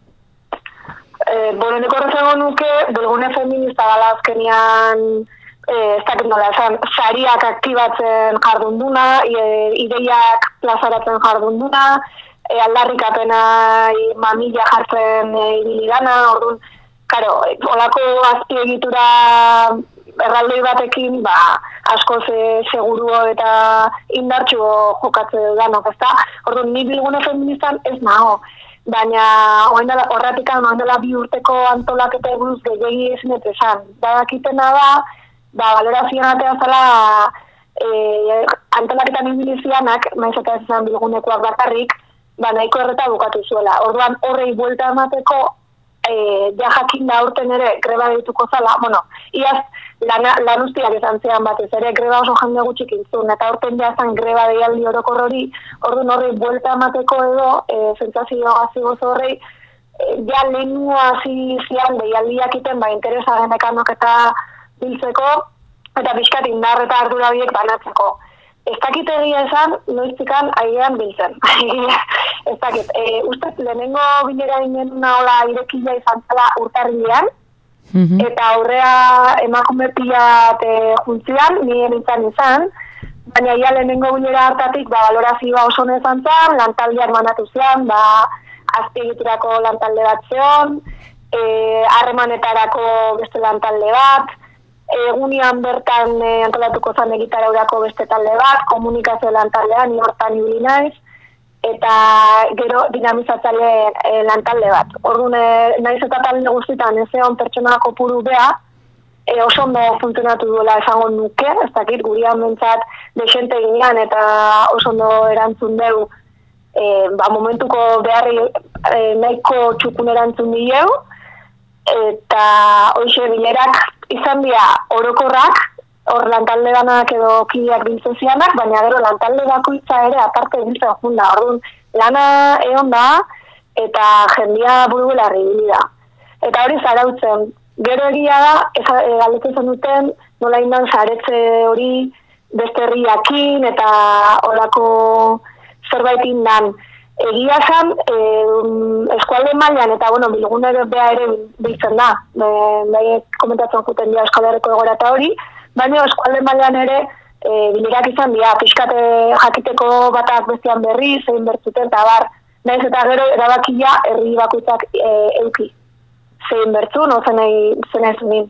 Bueno, nik horrezago nuke, bilgune feminista dala azkenian, ez dakit nola esan, sariak aktibatzen jardun duna, ideiak plazaratzen jardun duna, aldarrikapena mamila jartzen ibili dana, orduan, karo, olako azpiegitura erraldoi batekin, ba, asko seguruo eta indartxu jokatze danok, ezta? Orduan, ni bilgune feministan ez nago. Baina horretikan oindela 2 urteko antolaketa buruz gehiagi ezin ez esan. Badakitena da, ba, valorazioan atean zela antolaketan ibilizianak, maiz eta ez izan bilgunekoak bakarrik, ba, nahiko erreta bukatu zuela. Orduan horrei buelta emateko, ja jakin da urten ere greba dituko zala, bueno, iaz lan ustiak izan zean batez ere greba oso jende gutxik intzun, eta urten ja zan greba deialdi orokor hori, orduan horrei buelta emateko edo, sentsazio gazigoz horrei, ja lehenua hasi zian deialdiak iten, ba, interesa denekanok eta biltzeko, eta pixkat indar eta ardura biek banatzeko. ez dakit egia esan, noiztikan aigean biltzen. Ez dakit, ustez lehenengo bilera ginen hola irekila izan zela urtarrilean, eta aurrea emakume pilat juntzian, nien izan, baina ia lehenengo bilera hartatik valorazioa oso nezan zen, lantaldeak manatu zian, azpiegiturako lantalde bat zeon, harremanetarako beste lantalde bat, egunean bertan antolatuko zan egitaraurako beste talde bat, komunikazio lantaldean, hortan ibili naiz, eta gero dinamizatzaile lantalde bat. Orduan, naiz eta talde guztietan ez egon pertsona kopuru bea, oso ondo funtzionatu duela esango nuke, ez dakit, gurian bentsat desente ginean eta oso ondo erantzun dugu, momentuko beharri nahiko txukun erantzun dileu, eta hoxe bilerak izan dira orokorrak, hor lantalde danak edo kideak biltzen zianak, baina gero lantalde bakoitza ere aparte biltzen junda. Orduan, lana egon da, eta jendia buru-belarri bilida. Eta hori zarautzen. Gero egia da, galdetzen zen duten, nola indan zaretze hori beste herriakin, eta horako zerbait indan. Egia zan, eskualde mailan eta bilgune bea ere biltzen da. Komentatzen juten dira Euskal Herriko egoera eta hori, baina eskualde mailan ere bilerak izan dira, pixkate jakiteko batak bestean berri, zein bertzuten, eta bar, nahiz eta gero erabakia herri bakoitzak euki. Zein bertzu, no zen ez.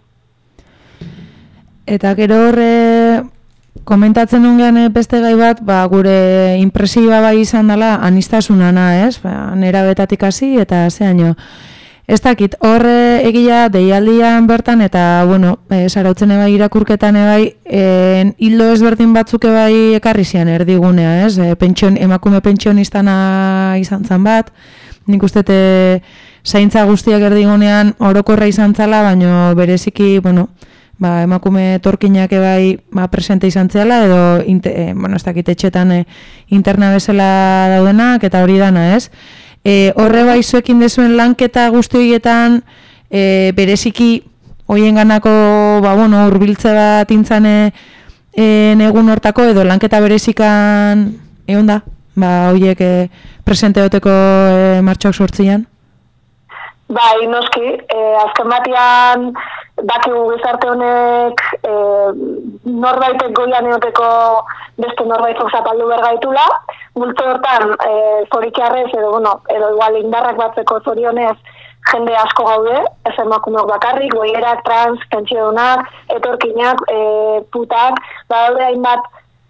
Eta gero horre komentatzen nuen beste gai bat, gure impresioa bai izan dela anistasunana, ez? Nera betatik hasi eta zeaino. Ez dakit, horre egia deialdian bertan eta, sarautzen ebai irakurketan ebai, hildo ezberdin batzuk ebai ekarri zian erdigunea, ez? Emakume pentsionistana izan zan bat, nik uste zaintza guztiak erdigunean orokorra izan zala, baina bereziki, emakume torkinak ebai presente izan zela, edo, ez dakit etxetan interna bezala daudenak, eta hori dana, ez? Horre bai zuekin dezuen lanketa guzti horietan, bereziki hoien ganako, urbiltze bat intzane egun hortako, edo lanketa berezikan egon da? Horiek presente hoteko martxoak sortzian? Bai, noski, azken batian dakigu gizarte honek norbaitek goian eoteko beste norbaitek zapaldu bergaitula, multo hortan zorikiarrez edo igual indarrak batzeko zorionez jende asko gaude, ez emakumeok bakarrik, goierak, trans, pentsiodunak, etorkinak, putak, badaude hainbat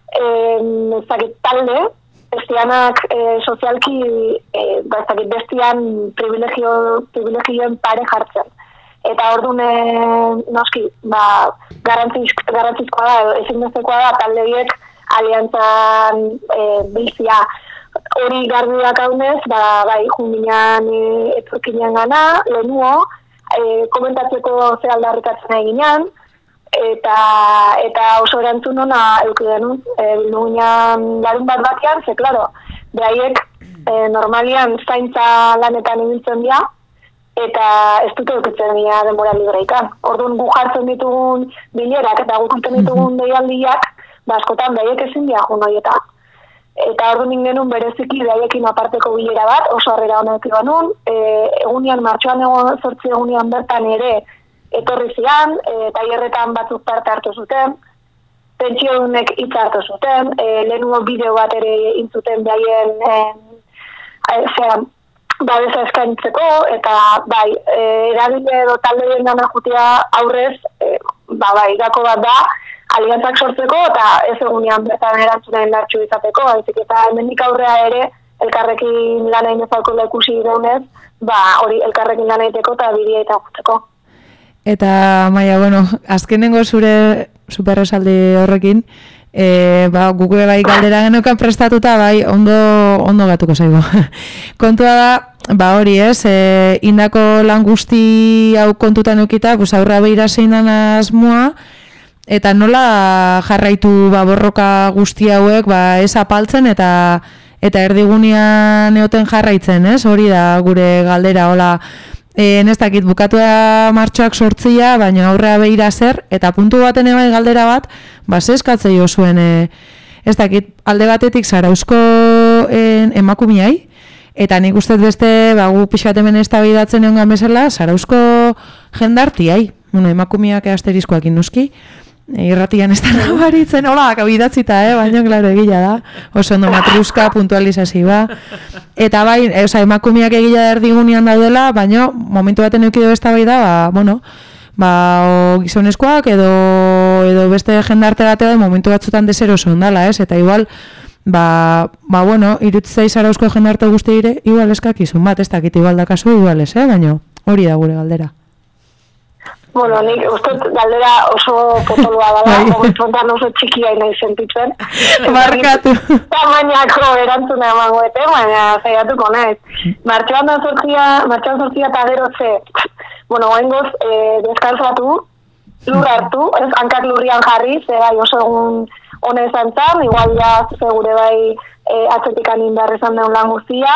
talde, bestianak sozialki bestian privilegioen pare jartzen. Eta orduan noski, garantzizkoa da, ezinbestekoa da, talde biek aliantzan biltzia. Hori garbi dakaunez, junginan etorkinean gana, lehenuo, komentatzeko zer aldarrikatzen eginean, eta oso erantzun hona euki denun, bildu ginean larun bat batean, ze, klaro, behaiek normalian zaintza lanetan ibiltzen dira, eta ez dute eukitzen dira denbora libreikan. Orduan gu jartzen ditugun bilerak eta gu jartzen ditugun deialdiak, askotan behaiek ezin dira honoieta. Eta orduan ingenun bereziki behaiekin aparteko bilera bat, oso harrera honek ibanun, egunean, martxoan zortzi egunean bertan ere etorri zian, tailerretan batzuk parte hartu zuten, pentsiodunek hitz hartu zuten, lehenuo bideo bat ere intzuten behaien babesa eskaintzeko, eta erabile edo taldeien gana jutia aurrez, gako bat da, aliantzak sortzeko, eta ez egunean bertan erantzunen lartxu izateko, eta hemendik aurrea ere, elkarrekin lanain ezalko ikusi daunez, hori elkarrekin lanaiteko eta bidea eta guzteko. Eta, Maia, azkenengo zure superresaldi horrekin, guke galdera genokan prestatuta, ondo gatuko zaigo. Kontua da, hori ez, indako lan guzti hau kontutan eukita, aurra behira zein dan asmoa, eta nola jarraitu borroka guzti hauek, ez apaltzen eta erdigunean eoten jarraitzen, ez? Hori da gure galdera, hola, ez dakit bukatua martxoak sortzia, baina aurrea behira zer, eta puntu baten ebai galdera bat, zeskatzei zuen ez dakit, alde batetik Zarauzko emakumeai, eta nik uste beste, gu pixkat hemen eztabaidatzen egon bezala, Zarauzko jendartiai, emakumeak asterizkoak noski, irratian ez da nabaritzen, hola, idatzita, baina, klaro, egila da, oso ondo matriuska, puntualizazioa, eta bai, emakumeak egila erdigunean daudela, baina, momentu baten eukido eztabaida, o gizonezkoak edo beste jendarte batea momentu batzutan deseroso ondala, eta igual, irutzai Zarauzko jendarte guzti dire, igual eskakizun bat, ez dakit igual dakazu, igual ez, baina, hori da gure galdera. Bueno, nik uste galdera oso potoloa dela, momentuan oso txikia nahi sentitzen. Barkatu. Tamainako erantzuna emango baina zaiatuko naiz. Martxoan sortzia eta gerotze, oengoz, deskalzatu, lur hartu, hankak lurrian jarri, bai oso egun honen zantzan, igual ja segure bai atzetikan indarrezan deun lan guztia,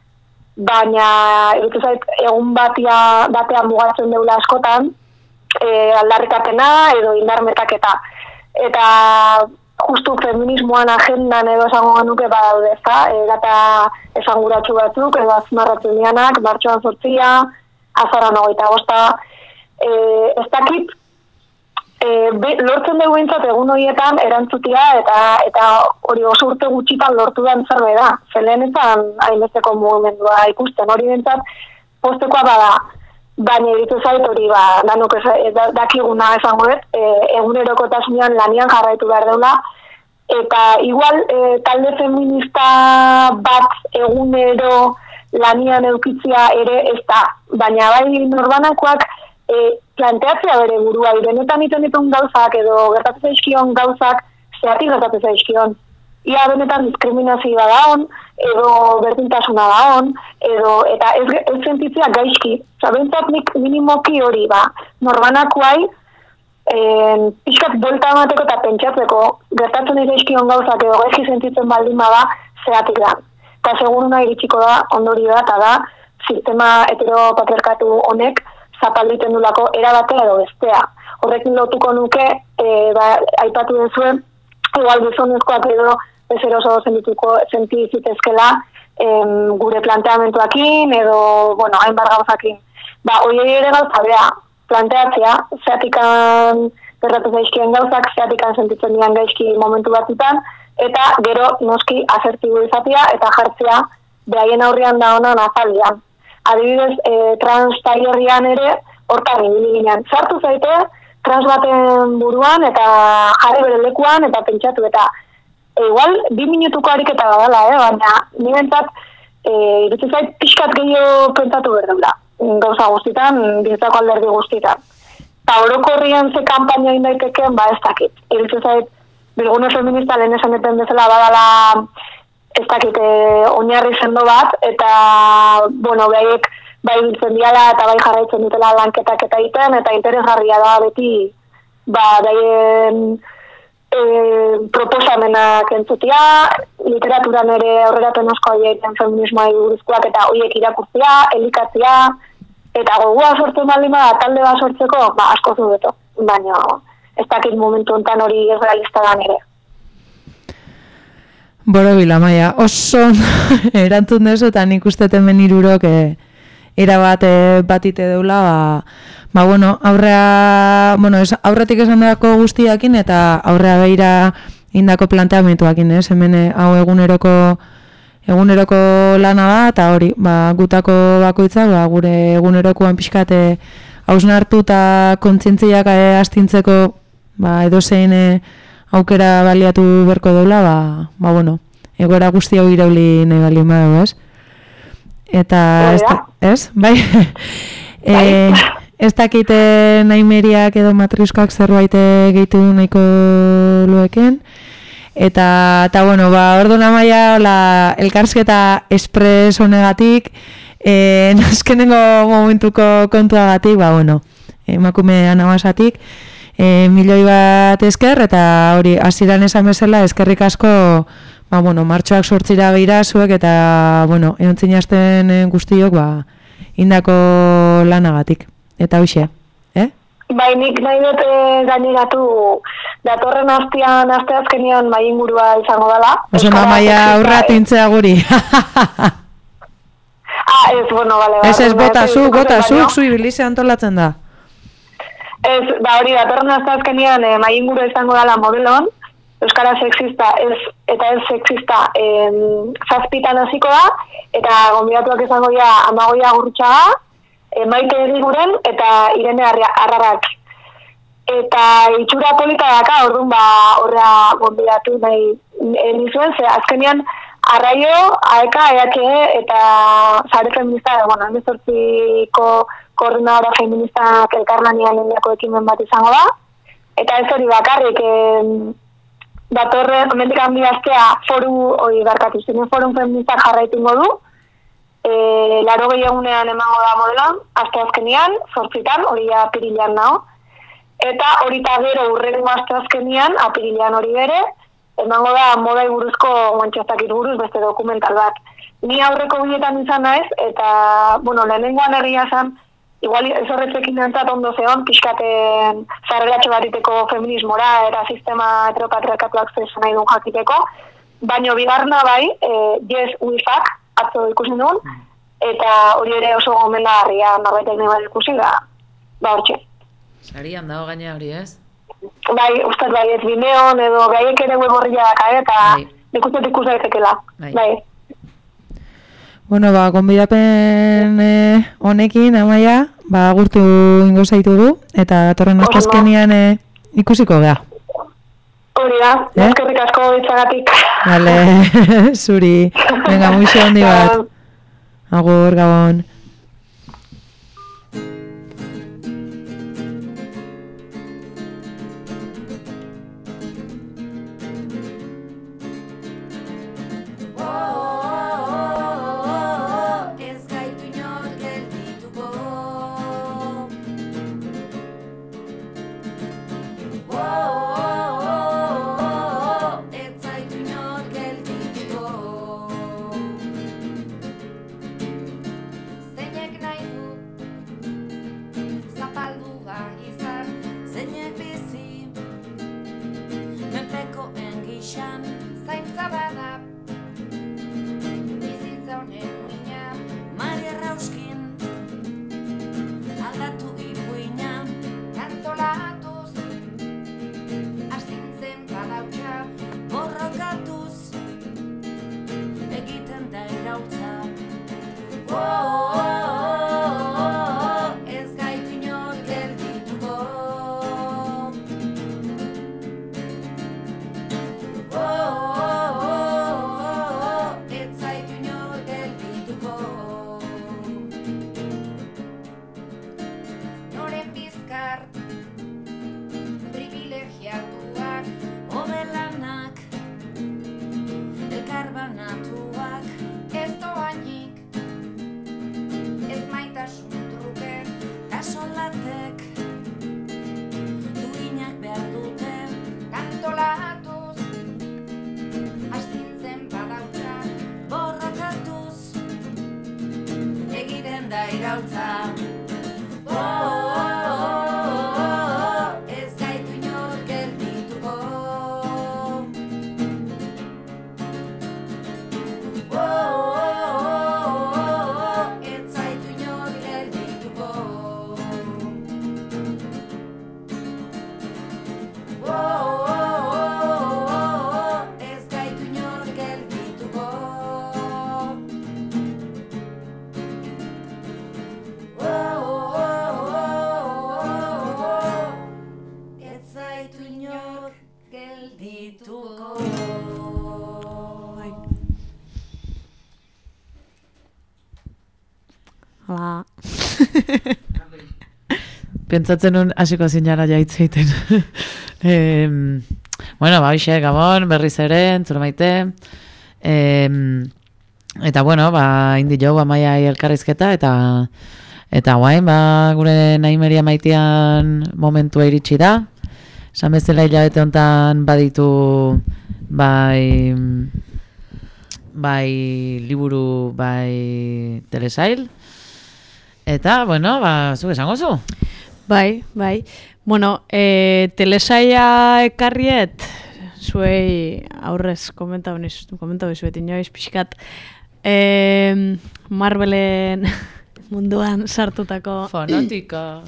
baina egun batean mugatzen deula askotan, aldarrikapena edo indarmetaketa. Eta justu feminismoan agendan edo esango genuke badaude, data esanguratsu batzuk, edo azmarratzen dianak, martxoan 8, azaran 25, ez dakit, lortzen dugu bintzat egun horietan erantzutia eta hori oso urte gutxitan lortu den zerbait da. Zelen ezan hainbesteko mugimendua ikusten, hori bintzat postekoa bada. Baina ditu zait hori, danok dakiguna esango dut, egunerokotasunean lanian jarraitu behar deula, eta igual talde feminista bat egunero lanian eukitzia ere ez da, baina bai norbanakoak planteatzea bere burua, benetan iten gauzak edo gertatzen zaizkion gauzak zehatik gertatzen zaizkion. Ia benetan diskriminazioa daon, edo berdintasuna daon, eta ez sentitzea gaizki. Zabentzat nik minimoki hori, norbanakoai, pixkat bolta emateko eta pentsatzeko, gertatzen zaizkion gauzak edo gaizki sentitzen baldin bada, zehatik da. Eta seguruna iritsiko da, ondorio da, eta da, sistema heteropatriarkatu honek zapalditen dulako erabatea edo bestea. Horrekin lotuko nuke, aipatu duzuen, igual gizonezkoak edo ezeroso sentizitezkela gure planteamentuakin edo, hainbar gauzakin. Hoi ere gauza bea, planteatzea, zeatikan gertatu zaizkien gauzak, zeatikan sentitzen dian gaizki momentu batzutan, eta gero noski asertibu izatea eta jartzea behaien aurrian da honan azalian. Adibidez, trans tailerrian ere, hortan ibili ginen. Sartu zaite, trans baten buruan eta jarri bere lekuan eta pentsatu eta igual 2 minutuko ariketa badala, baina nirentzat irutzen zait pixkat gehiago pentsatu berdula. Gauza guztitan, bizitzako alderdi guztitan. Eta orokorrian ze kanpaina indaiteken, ez dakit. Irutzen zait, bilgune feminista lehen esaneten bezala badala ez dakit oinarri sendo bat, eta, behaiek bai biltzen diala eta bai jarraitzen dutela lanketak eta egiten, eta interesgarria da beti, daien proposamenak entzutia, literaturan ere aurrerapen asko egiten feminismoa buruzkoak eta horiek irakurtzea, elikatzea, eta gogoa sortzen baldin bada talde bat sortzeko, asko zubeto, baina ez dakit momentu honetan hori ez realista da nire. Borobila, Maia, oso erantzun dezu eta nik uste hemen hirurok erabat batite deula, aurretik esan dako guztiakin eta aurrea behira indako planteamentuakin, hemen hau eguneroko lana da, eta hori, gutako bakoitza, gure egunerokoan pixkate hausnartu eta kontzientziak astintzeko edozein aukera baliatu berko deula, egoera guzti hau irauli nahi bali badago, ez? Eta, ez? Bai? Ez dakite nahi meriak edo matriuskak zerbait gehitu nahiko lueken. Eta orduan Amaia, elkarrizketa espres honegatik, naskenengo momentuko kontuagatik, emakume anabasatik, milioi bat esker, eta hori, hasieran esan bezala, eskerrik asko, martxoak 8 begira zuek, eta, eontzin hasten guztiok, indako lanagatik. Eta hoxe, Bai, nik nahi dut gaineratu datorren asteazkenean mai ingurua izango dela. Oso Amaia aurra tintzea guri. Ez, bueno, bale. Ez, bota zuk, zu ibilizea antolatzen da. Ez, hori datorren asteazkenean mai ingurua izango dela modelon, euskara sexista eta ez sexista zazpitan hasiko da, eta gonbidatuak izango dira Amagoia Gurrutxaga, Maite Eriguren eta Irene Arrarak. Eta itxura polita daka, orduan horra gonbidatu nahi nizuen, ze azkenean Arraio, AEKA, EHE eta Sare Feminista, bueno, 18ko koordinadora feministak elkarlanean indiako ekimen bat izango da. Eta ez hori bakarrik, datorren, mendik handi astea forum feministak jarraitingo du, 80 egunean emango da modelan, asteazkenean, 8 hori apirilean nago. Eta hori eta gero urrengo asteazkenean, apirilean hori bere, emango da modai buruzko guantxastakit buruz beste dokumental bat. Ni aurreko biletan izan naiz, eta, bueno, lehenengoan herria zan, igual ez horretzekin nentzat ondo zeon, pixkaten zarrelatxo bariteko feminismora eta sistema heteropatriarkatuak zesan nahi duen jakiteko, baina bigarna bai, Yes We Fuck, atzo ikusi nuen, eta hori ere oso gomendagarria norbaitek nahi bat ikusi, hortxe. Sarian dago gaina hori, ez? Bai, ustaz bai, ez Vimeon edo gaiek ere web horria daka, eta nik uste ikus daitekela. Bai. Bueno, gonbidapen honekin, Amaia, agurtu ingo zaitu du, eta datorren asteazkenean ikusiko gea. Hori da, eskerrik asko ditzagatik. Vale, zuri. Venga, muixo handi bat. Agur, Gabon. Pentsatzen nun hasiko zinara jaitzeiten. Bueno, hoxe, Gabon, berriz ere, entzule maite. Eta, bueno, indi jo, Amaia elkarrizketa, eta guain, gure nahimeria maitean momentua iritsi da. Esan bezala hilabete hontan baditu, bai liburu, bai telesail. Eta, bueno, zuk esango zu? Bai. Bueno, telesaia ekarriet, zuei aurrez komentau izuet inoiz, pixkat, Marvelen munduan sartutako Fonotiko.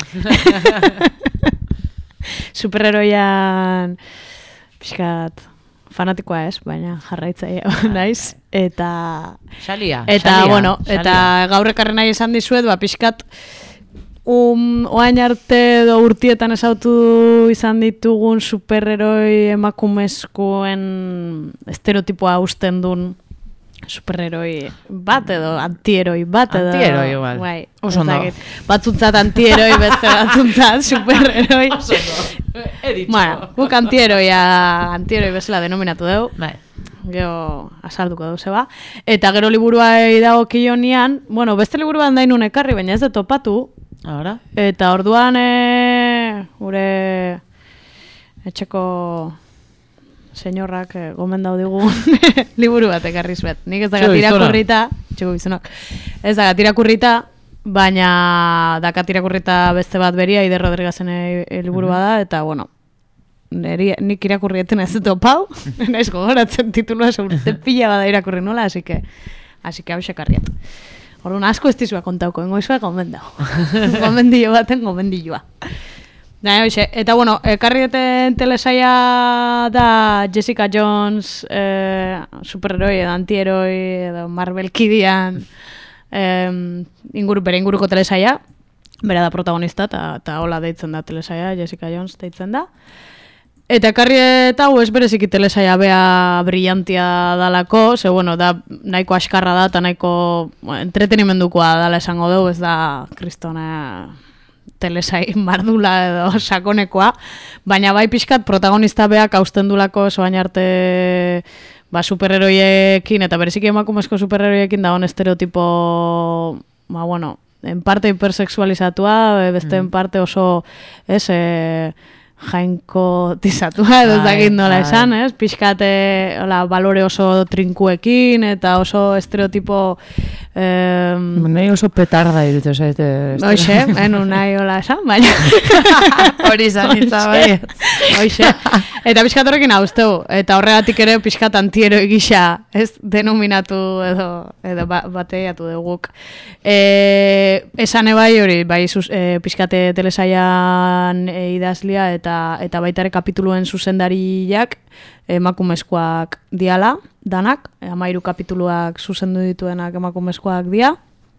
superheroian pixkat fanatikoa ez, baina jarraitzaia naiz, eta Xalia. Bueno, eta gaur ekarri nahi esan dizuet, pixkat oain arte edo urtietan ezautu izan ditugun superheroi emakumezkoen estereotipoa usten duen superheroi bat edo antieroi bat edo Antieroi igual. Bai, oso ondo. Batzuntzat antieroi, beste batzuntzat superheroi. Oso ondo. Bueno, guk antieroi bezala denominatu dugu. Bai. Gero azalduko dugu zeba. Eta gero liburua dago kionian, bueno, beste liburuan dainun ekarri, baina ez de topatu. Ahora? Eta orduan gure etxeko señorrak gomendau digun liburu bat ekarriz bet. Nik ez dakat irakurrita, txeko bizunok, ez dakat irakurrita, baina dakat irakurrita beste bat beria, Ider Rodriguezen liburua da, eta bueno, nik irakurrieten ez dut opau, naiz gogoratzen titulua segurte pila bada irakurri nola, así que hau xekarriat. Orduan asko ez dizua kontauko, engoizua gomendau. Gomendioa. Eta bueno, ekarrieten telesaia da Jessica Jones, superheroi edo antieroi edo Marvel kidian bere inguruko telesaia, bera da protagonista eta hola deitzen da telesaia, Jessica Jones deitzen da. Eta ekarrieta ez bereziki telesaia bea brillantia dalako, ze bueno, da nahiko askarra da eta nahiko entretenimendukoa dala esango dugu, ez da kristona telesai mardula edo sakonekoa, baina bai pixkat protagonista beak hausten dulako soain arte superheroiekin eta bereziki emakumezko superheroiekin dagoen estereotipo, bueno, en parte hipersexualizatua, beste en parte oso jainko tizatua edo ez dakit nola esan, ez? Pixkate balore oso trinkuekin eta oso estereotipo nahi oso petarda irutu zaite. Hoxe, nahi hola esan, baina hori zanitza bai. Hoxe, eta pixkat horrekin hauzteu, eta horregatik ere pixkat antieroi gisa, ez denominatu edo bateiatu duguk. Esan ebai hori, bai pixkate telesaian idazlia eta baitare kapituluen zuzendariak emakumezkoak diala, danak, 13 kapituluak zuzendu dituenak emakumezkoak dia.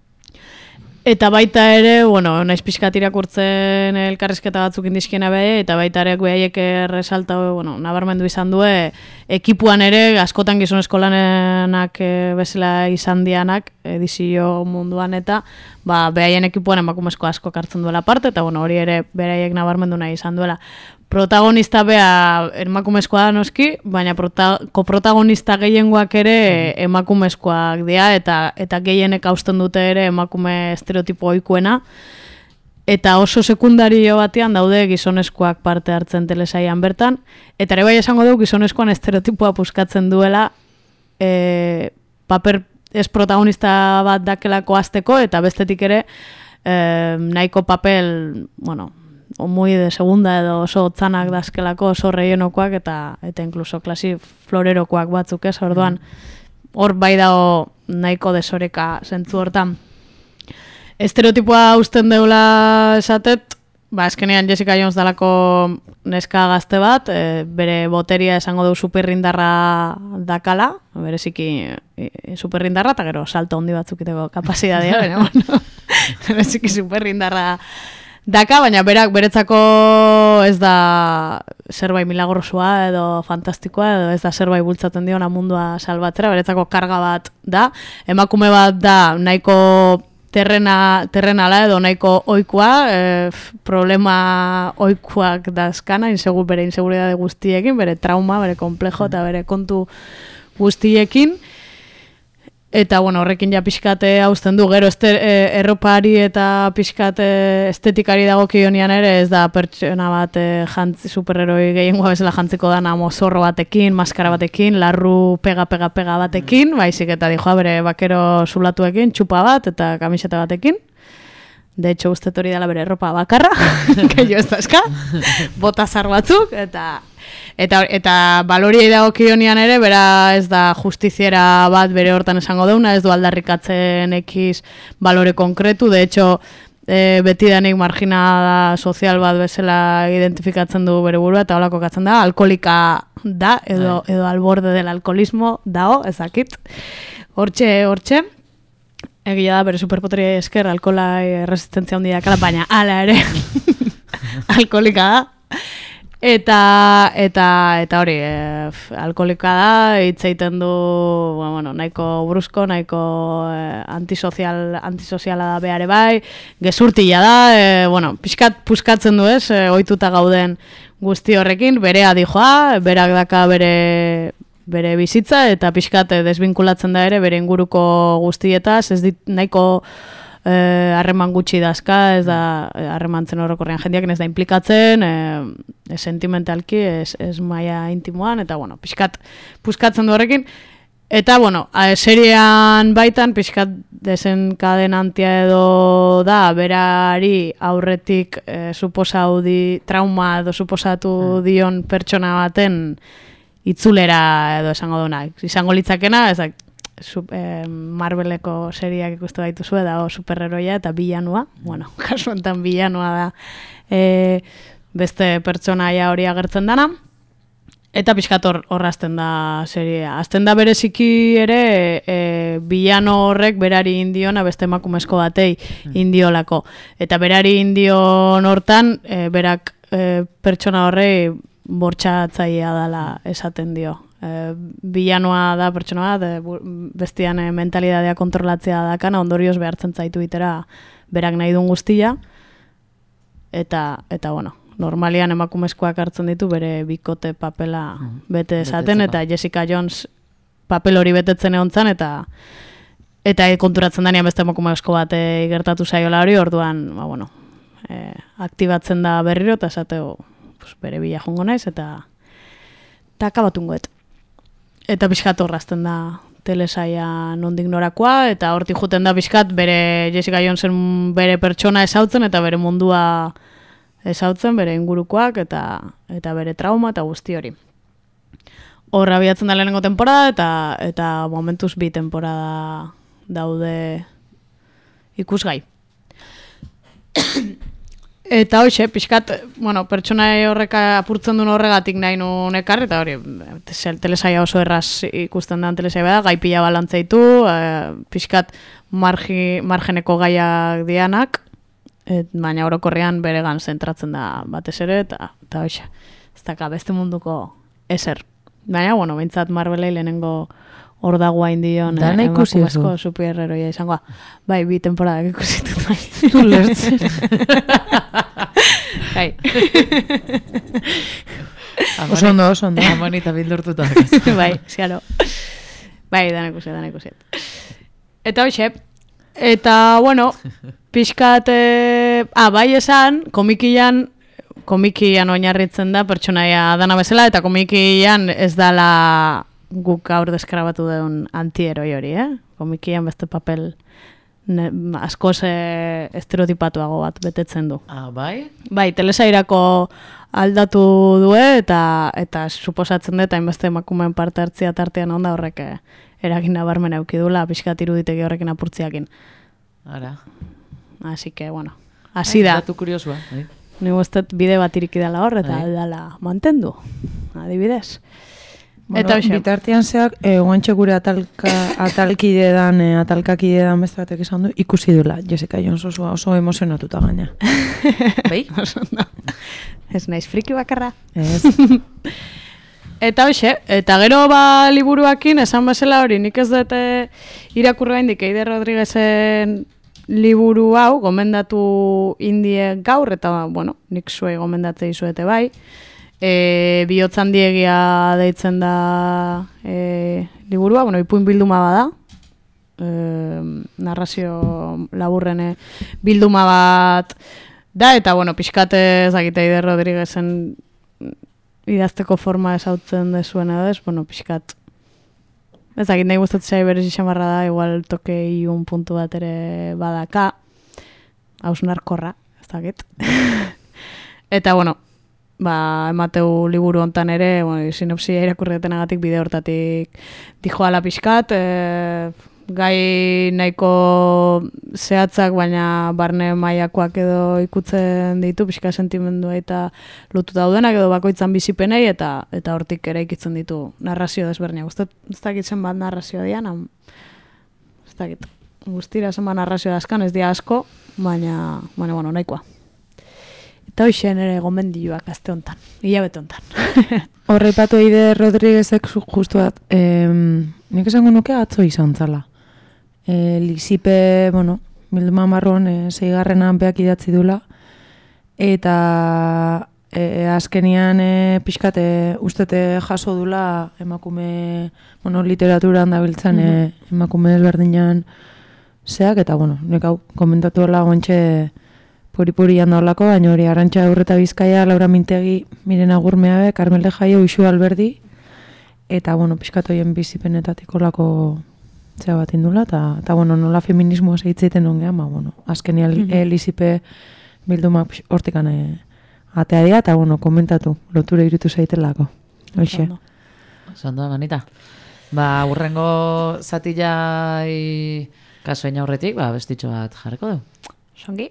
Eta baita ere, bueno, naiz pixkat irakurtzen elkarrizketa batzuk indizkiena behe, eta baita ere behaiek erresalta, bueno, nabarmendu izan du, ekipuan ere, askotan gizonezko lanenak bezala izan dianak, edizio munduan eta, behaien ekipuan emakumezko asko hartzen duela parte, eta bueno, hori ere beraiek nabarmendu nahi izan duela. Protagonista bea emakumezkoa da noski, baina koprotagonista gehiengoak ere emakumezkoak dira eta gehienek hausten dute ere emakume estereotipo ohikoena. Eta oso sekundario batean daude gizonezkoak parte hartzen telesaian bertan. Eta ere bai esango dugu gizonezkoan estereotipoa puskatzen duela paper ez protagonista bat dakelako hasteko eta bestetik ere nahiko papel, bueno, muy de segunda edo oso otzanak dazkelako oso reienokoak eta inkluso klasi florerokoak batzuk ez, orduan hor bai dago nahiko desoreka zentzu hortan. Estereotipoa usten deula esatet, azkenean Jessica Jones dalako neska gazte bat, bere boteria esango du superrindarra dakala, bereziki superrindarra eta gero salto handi batzukiteko kapazitatea, bueno, bereziki superrindarra daka, baina beretzako ez da zerbait milagrosua edo fantastikoa edo ez da zerbait bultzaten diona mundua salbatzera, beretzako karga bat da, emakume bat da nahiko terrenala edo nahiko ohikoa, problema ohikoak dazkana, bere inseguridade guztiekin, bere trauma, bere komplejo eta bere kontu guztiekin. Eta, bueno, horrekin ja pixkate hausten du, gero erropari eta pixkate estetikari dagokionian ere, ez da pertsona bat superheroi gehiengoa bezala jantziko dana mozorro batekin, maskara batekin, larru pega batekin, baizik eta dijoa bere bakero zulatuekin, txupa bat eta kamiseta batekin. De hecho, uste hori dela bere erropa bakarra, gehiago ez dazka, botazar batzuk, eta baloriei dagokionian ere, bera ez da justiziera bat bere hortan esango deuna, ez du aldarrikatzen ekiz balore konkretu, de hecho, betidanik marginada sozial bat bezala identifikatzen du bere burua, eta holako katzen da, alkolika da, edo al borde del alkoholismo dao, ezakit. Hortxe, egia da, bere superpoteri esker, alkola resistentzia handia dakala, baina ala ere, alkolika da. Eta hori, alkolika da, hitz egiten du, nahiko brusko, nahiko antisoziala da behare bai, gezurtila da, pixkat puskatzen du ez, ohituta gauden guzti horrekin, bere adijoa, berak daka bere bizitza, eta pixkat desbinkulatzen da ere, bere inguruko guztietaz, ez dit nahiko harreman gutxi dazka, ez da harremantzen horrekorrean jendeak ez da implikatzen, sentimentalki, ez maia intimoan, eta pixkat puskatzen du horrekin, eta seriean baitan pixkat desenkadenantia edo da, berari aurretik trauma edo suposatu dion pertsona baten itzulera edo esango duna. Izango litzakena, ezak, Marveleko seriak ikustu daituzu da superheroia eta bilanua, kasu enten bilanua da beste pertsonaia hori agertzen dana, eta pixkat horrazten da seria. Azten da bereziki ere bilano horrek berari indiona beste emakumezko batei indiolako. Eta berari indion hortan berak pertsona horrei bortxatzaia dela esaten dio. Bilanoa da pertsona bat, bestian mentalidadea kontrolatzea dakana, ondorioz behartzen zaitu itera berak nahi duen guztia, eta normalian emakumezkoak hartzen ditu bere bikote papela bete esaten, eta Jessica Jones papel hori betetzen egon zan, eta konturatzen denean beste emakumezko bat gertatu zaiola hori, orduan, aktibatzen da berriro, eta esateo bere bila jongo naiz, eta akabatungoet. Eta pixkat horrazten da telesaia nondik norakoa, eta hortik juten da pixkat bere Jessica Jonesen bere pertsona esautzen, eta bere mundua esautzen, bere ingurukoak, eta bere trauma, eta guzti hori. Horra abiatzen da lehenengo temporada, eta momentuz 2 temporada daude ikusgai. Eta hoxe, pixkat, pertsona horreka apurtzen duen horregatik nahi nuen ekar, eta hori, telesaia oso erraz ikusten den telesaia da, gai pila balantzeitu, pixkat margeneko gaiak dianak, baina orokorrean beregan zentratzen da batez ere, eta hoxe, ez daka beste munduko ezer. Baina, behintzat Marvelei lehenengo hor dagoa indion emakumezko superheroia izangoa. Bai, 2 temporadak ikusitut bai. Tu lertzen. Bai. Oso ondo. Amonita bildurtuta. Bai, zialo. Bai, dan ikusiet. Eta hoxe, eta, pixkat, bai esan, komikian oinarritzen da pertsonaia dana bezala, eta komikian ez dala guk gaur deskrabatu duen antieroi hori, Komikian beste papel askoz estereotipatuago bat betetzen du. Bai? Bai, telesairako aldatu du eta suposatzen dut hainbeste emakumeen parte hartzia tartean onda horrek eragin nabarmen eduki dula, pixkat iruditegi horrekin apurtziakin. Ara. Así que, hasi da. Datu kuriosua. Ni guztet bide bat iriki dela hor, eta aldala mantendu, adibidez. Eta bitartean zeak, guantxe gure atalkide dan beste batek esan du, ikusi dula Jessica Jones oso emozionatuta gaina. Bai? Ez naiz friki bakarra. Ez. Eta hoxe, eta gero liburuakin, esan bezala hori, nik ez dut irakurri gaindik Eider Rodriguezen liburu hau, gomendatu indie gaur, eta, nik zuei gomendatzei zuete bai. Bihotzan diegia deitzen da liburua, ipuin bilduma bada, narrazio laburren bilduma bat da, eta pixkate ezagite Eider Rodriguezen idazteko forma esautzen dezuen edo ez, pixkat ezagit nahi guztatzea berez isamarra da, igual toke iun puntu bat ere badaka, hausnarkorra, ez dakit. Eta, bueno, emateu liburu hontan ere, sinopsia irakurretenagatik bide hortatik dijoala pixkat, gai nahiko zehatzak, baina barne mailakoak edo ikutzen ditu, pixka sentimendua eta lotu daudenak edo bakoitzan bizipenei, eta hortik ere ikitzen ditu narrazio desberdinak. Ez dakit zenbat narrazioa dian, ez dakit. Guztira zenbat narrazioa dazkan, ez dia asko, baina, bueno, nahikoa. Eta hoxen ere gomendioak azte hontan, hilabete hontan. Horreipatu Eide Rodriguezek justu bat, nik esango nuke atzo izan zala. Lizipe, bilduma marron, 6. beak idatzi dula, eta azkenian pixkate ustete jaso dula emakume, literaturan dabiltzan emakume ezberdinan zeak, eta nik hau komentatu hola gontxe puri-puri jandolako, baina hori Arantxa Urreta Bizkaia, Laura Mintegi, Miren Agurmeabe, Carmel de Jaio, Uxu Alberdi, eta pixkatoien bizipenetatik olako zea bat indula, eta nola feminismoa zeitzeiten ongean, azkenian Lizipe bildumak hortikan atea dira, eta komentatu, lotura irutu zaitelako. Hoxe. Zondo, Manita. Urrengo zatillai kasuein aurretik, bestitxo bat jarriko du. Songi.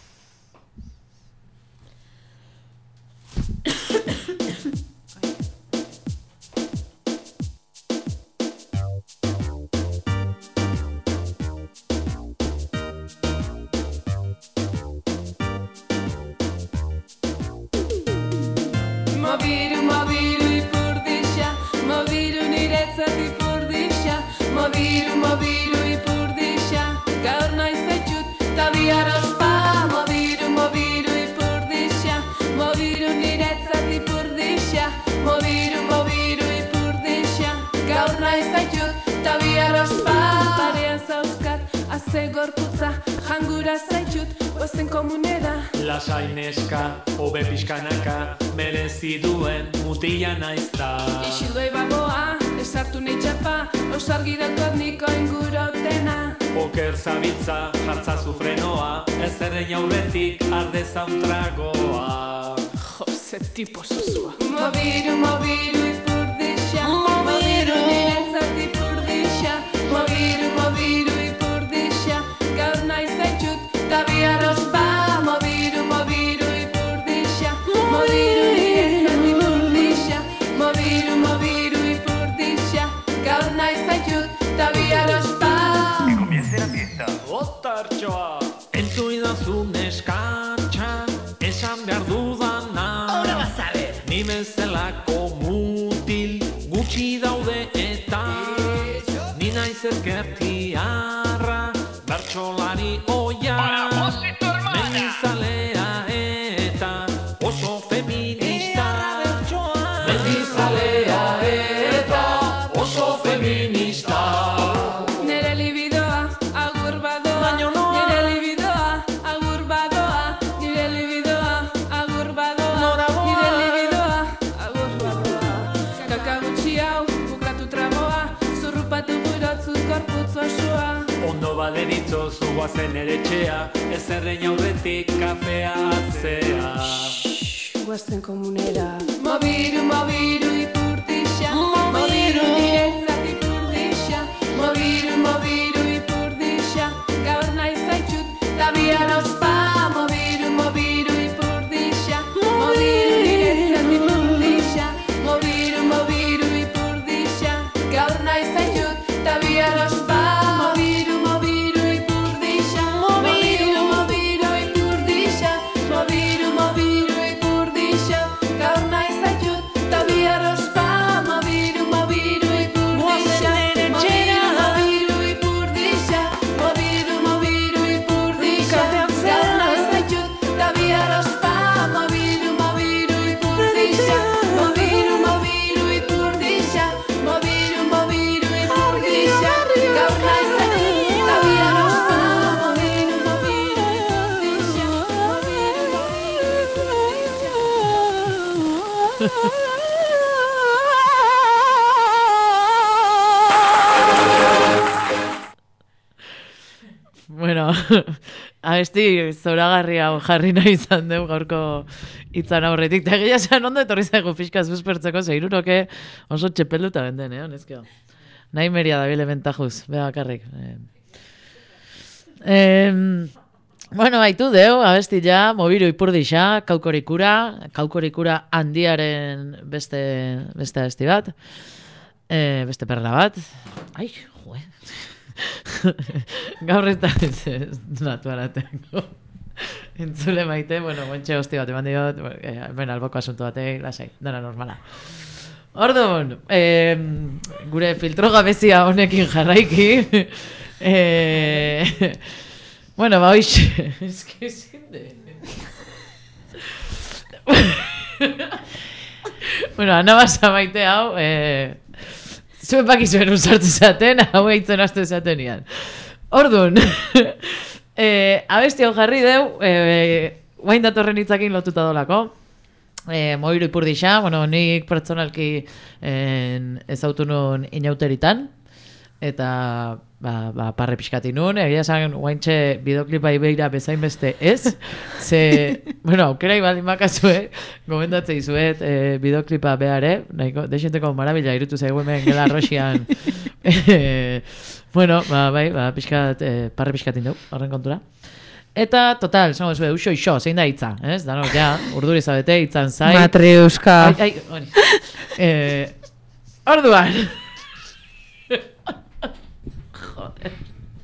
Mobiru ipurdixa, mobiru niretzat ipurdixa, mobiru ipurdixa, gaur naiz zaitxut, ta bihar ospa. Mobiru ipurdixa, mobiru niretzat ipurdixa, mobiru ipurdixa, gaur naiz zaitxut, ta bihar ospa. Parean zauzkat, aze gorputza, jangura zaitxut, ozen komunera. Lasai neska, hobe pixkanaka, merezi duen mutila naizta. Ixildoi bagoa, esartu nahi txapa, osargi daukat niko ingurautena. Oker zabitza, jartzazu frenoa, ez errein aurretik ardezan tragoa. Jose tipo zozua. Mobiru ipurdixa, mobiru niretzat ipurdixa, mobiru ipurdixa, gaur nahi zaitxut, ta bihar ospa. Mobiru ipurdixa, mobiru niretzat ipurdixa, mobiru ipurdixa, gaur nahi zaitxut, ta bihar ospa. Que comience la fiesta. Otartxoa, entzuidazu neskantxa, esan behar dudana. Ahora vas a ver. Ni bezalako mutil gutxi daude eta ni naiz ezkertiarra, bertsolari oia, mendizalea eta oso feminista. Mendizalea eta oso feminista. Nere libidoa, agur badoa, nere libidoa, agur badoa, nire libidoa, agur badoa, nire libidoa, agur badoa. Kaka gutxi hau, bukatu tragoa, zurrupatu gurotzut gorputz osoa. Ondo baderitzo zuazen ere txea, ez errein aurretik kafea atzea. Guazen komunera. Mobiru ipurdixa, mobiru niretzat ipurdixa, mobiru ipurdixa, gaur nahi zaitxut, ta bihar ospa. Mobiru ipurdixa, mobiru niretzat ipurdixa, mobiru ipurdixa, gaur nahi zaitxut, ta bihar ospa. Mobiru ipurdixa, mobiru ipurdixa, mobiru ipurdixa, gaur nahi zaitxut, ta bihar ospa. Mobiru ipurdixa, mobiru ipurdixa, mobiru ipurdixa, gaur nahi zaitxut, ta bihar ospa. Mobiru ipurdixa, mobiru ipurdixa, mobiru ipurdixa, gaur nahi zaitxut, ta bihar ospa. Bueno, abesti zoragarria jarri nahi izan dugu gaurko hitzan aurretik. Eta egia esan ondo etorri zaigu pixka suspertzeko, zeiruroke oso txepelduta benden, honezkio. Nahi meria da bile bentajuz, beha bakarrik. Bueno, baitu deu, abesti ja, mobiru ipurdixa, kaukorikura handiaren beste abesti bat, beste perla bat. Ai, joe. Gaur ez da natuaratengo. Entzule maite, bueno, guentxe hosti bat eman diot, hemen alboko asuntu batei, lasai, dara normala. Orduan, gure filtro gabezia honekin jarraiki, bueno, ba, hoxe, eski zinde. Bueno, anabasa maite hau, zuen bakizuen usartu zaten, hau eitzen astu zaten ian. Orduan, abesti hau jarri deu, guain datorren hitzakin lotuta dolako. Mobiru ipurdixa, bueno, nik pertsonalki ezautu nun inauteritan, eta parre pixkati nun, egia esan guaintxe bideoklipa ibeira bezain beste ez, ze, bueno, aukera ibaldin bakazue, gomendatzei zuet bideoklipa behare, deixenteko marabila irutu zaigu hemen gela arroxian, bueno, pixkat, parre pixkatin dugu, horren kontura. Eta, total, zango zuen, uxo, zein da hitza, ez? Dano, ja, urduri zabete, hitzan zai. Matriuska. Orduan. Joder.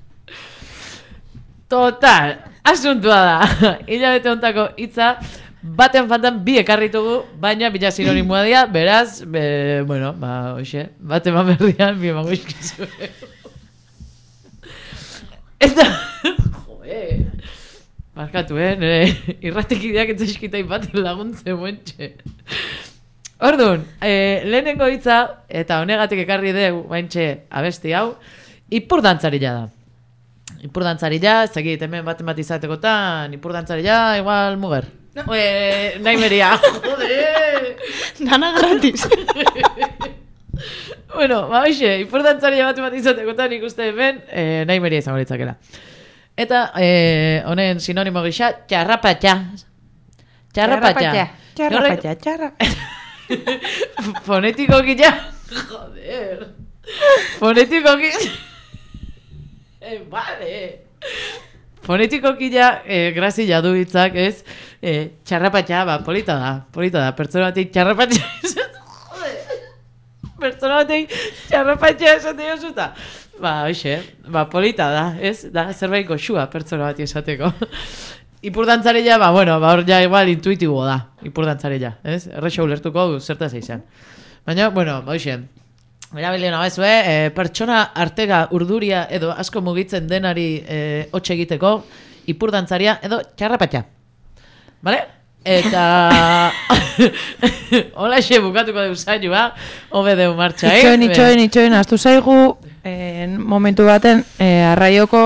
Total, asuntua da. Hilabete hontako hitza, baten fantan bi ekarritugu, baina bila sinonimoa dira, beraz, bueno, hoxe, baten berdian, bi emango izkizu. Eta, joder. Markatu, nire irratikideak etzaizkitai baten laguntze buentxe. Orduan, lehenengo hitza, eta honegatik ekarri deu, baintxe abesti hau, ipurdantzarila da. Ipurdantzarila, zegit, hemen baten bat izatekotan, ipurdantzarila, igual muger. Nahi meria. Joder! Dana gratis. Bueno, hoxe, ipurdantzarila baten bat izatekotan ikuste hemen, nahi meria izango litzakela. Eta honen sinonimo gisa, txarrapatxa. Fonetiko gila. Joder. Fonetiko gila. Vale. Fonetiko gila, grazia du hitzak, ez? Txarrapatxa, polita da. Pertsona batik txarrapatxa. Joder. Pertsona batik txarrapatxa esate josuta. Hoxe, polita da, ez? Da, zerbait goxua pertsona bat esateko. Ipurdantzarela, hor ja igual intuitibo da, ipurdantzarela, ez? Errexo ulertuko zertaz izan. Baina, hoxe, erabili hona bezue, pertsona artega urduria edo asko mugitzen denari hotxe egiteko, ipurdantzaria edo txarrapatxa. Bale? Eta holaxe bukatuko deu saioa, hobe deu martxa, Itxoin, astu zaigu, momentu baten, arraioko,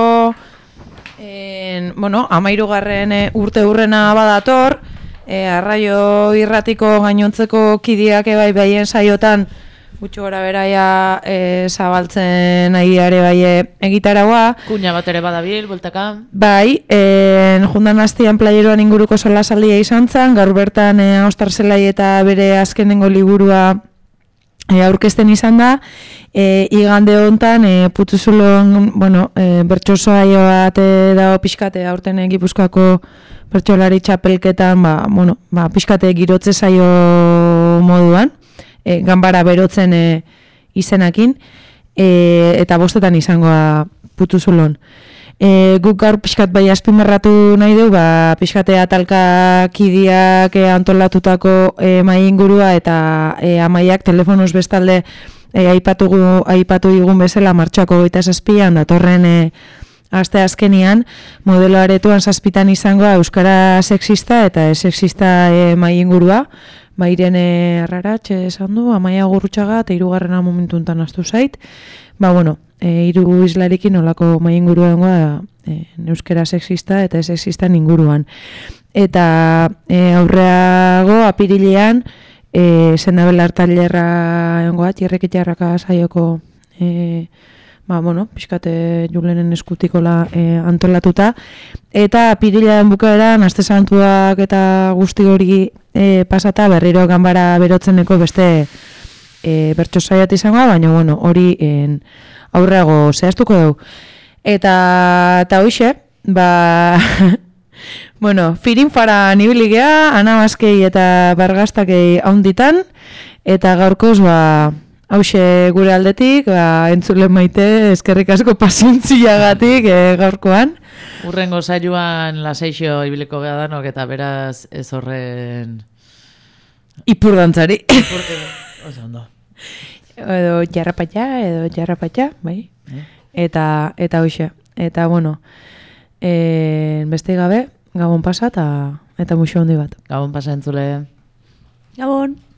13. urte hurrena badator, arraio irratiko gainontzeko kidiak ebai baien saiotan, gutxo gora beraia zabaltzen agiare bai egitaragua. Kuña bat ere badabil, bueltaka. Bai, jundan hastian playeroan inguruko solasaldia izan zen, gaur bertan Austarzelai eta bere azkenengo liburua aurkezten izan da. Igande hontan Putuzulon, bertso saio bat dago pixkate aurten Gipuzkoako bertsolari txapelketan, pixkate girotze saio moduan. Ganbara berotzen izenakin, eta 5 izangoa Putuzulon. Guk gaur pixkat bai azpimarratu nahi du, pixkate atalka kidiak antolatutako mai ingurua eta amaiak telefonoz bestalde aipatu digun bezala martxoako 27an datorren aste azkenian, modelo aretuan 7 izangoa euskara sexista eta sexista mai ingurua. Irene Arraratxe esan du, Amaia Gurrutxaga eta 3. momentu enten astu zait. 3 islarekin olako mai inguruan euskera sexista eta sexistan inguruan. Eta aurreago apirilean Sendabel Artailerra egongoa, Tierrekitxarraka saioko bueno, pixkate Julenen eskutikola antolatuta. Eta apirilaren bukaeran, aste santuak eta guzti hori pasata, berriro ganbara berotzeneko beste bertso saiat izango, baina bueno, hori aurreago zehaztuko dugu. Eta hoxe, bueno, firinfara nibiligea, Anabazkei eta Bargastakei haunditan, eta gaurkoz, hause gure aldetik, entzule maite, eskerrik asko pazientziagatik gaurkoan. Urrengo saioan laseixo ibiliko geha danok, eta beraz ez horren... Ipurdantzari. Oso ondo. Edo jarrapatxa, bai. Eta hoxe. Eta, bueno, beste gabe, gabon pasa eta muxo handi bat. Gabon pasa entzule. Gabon.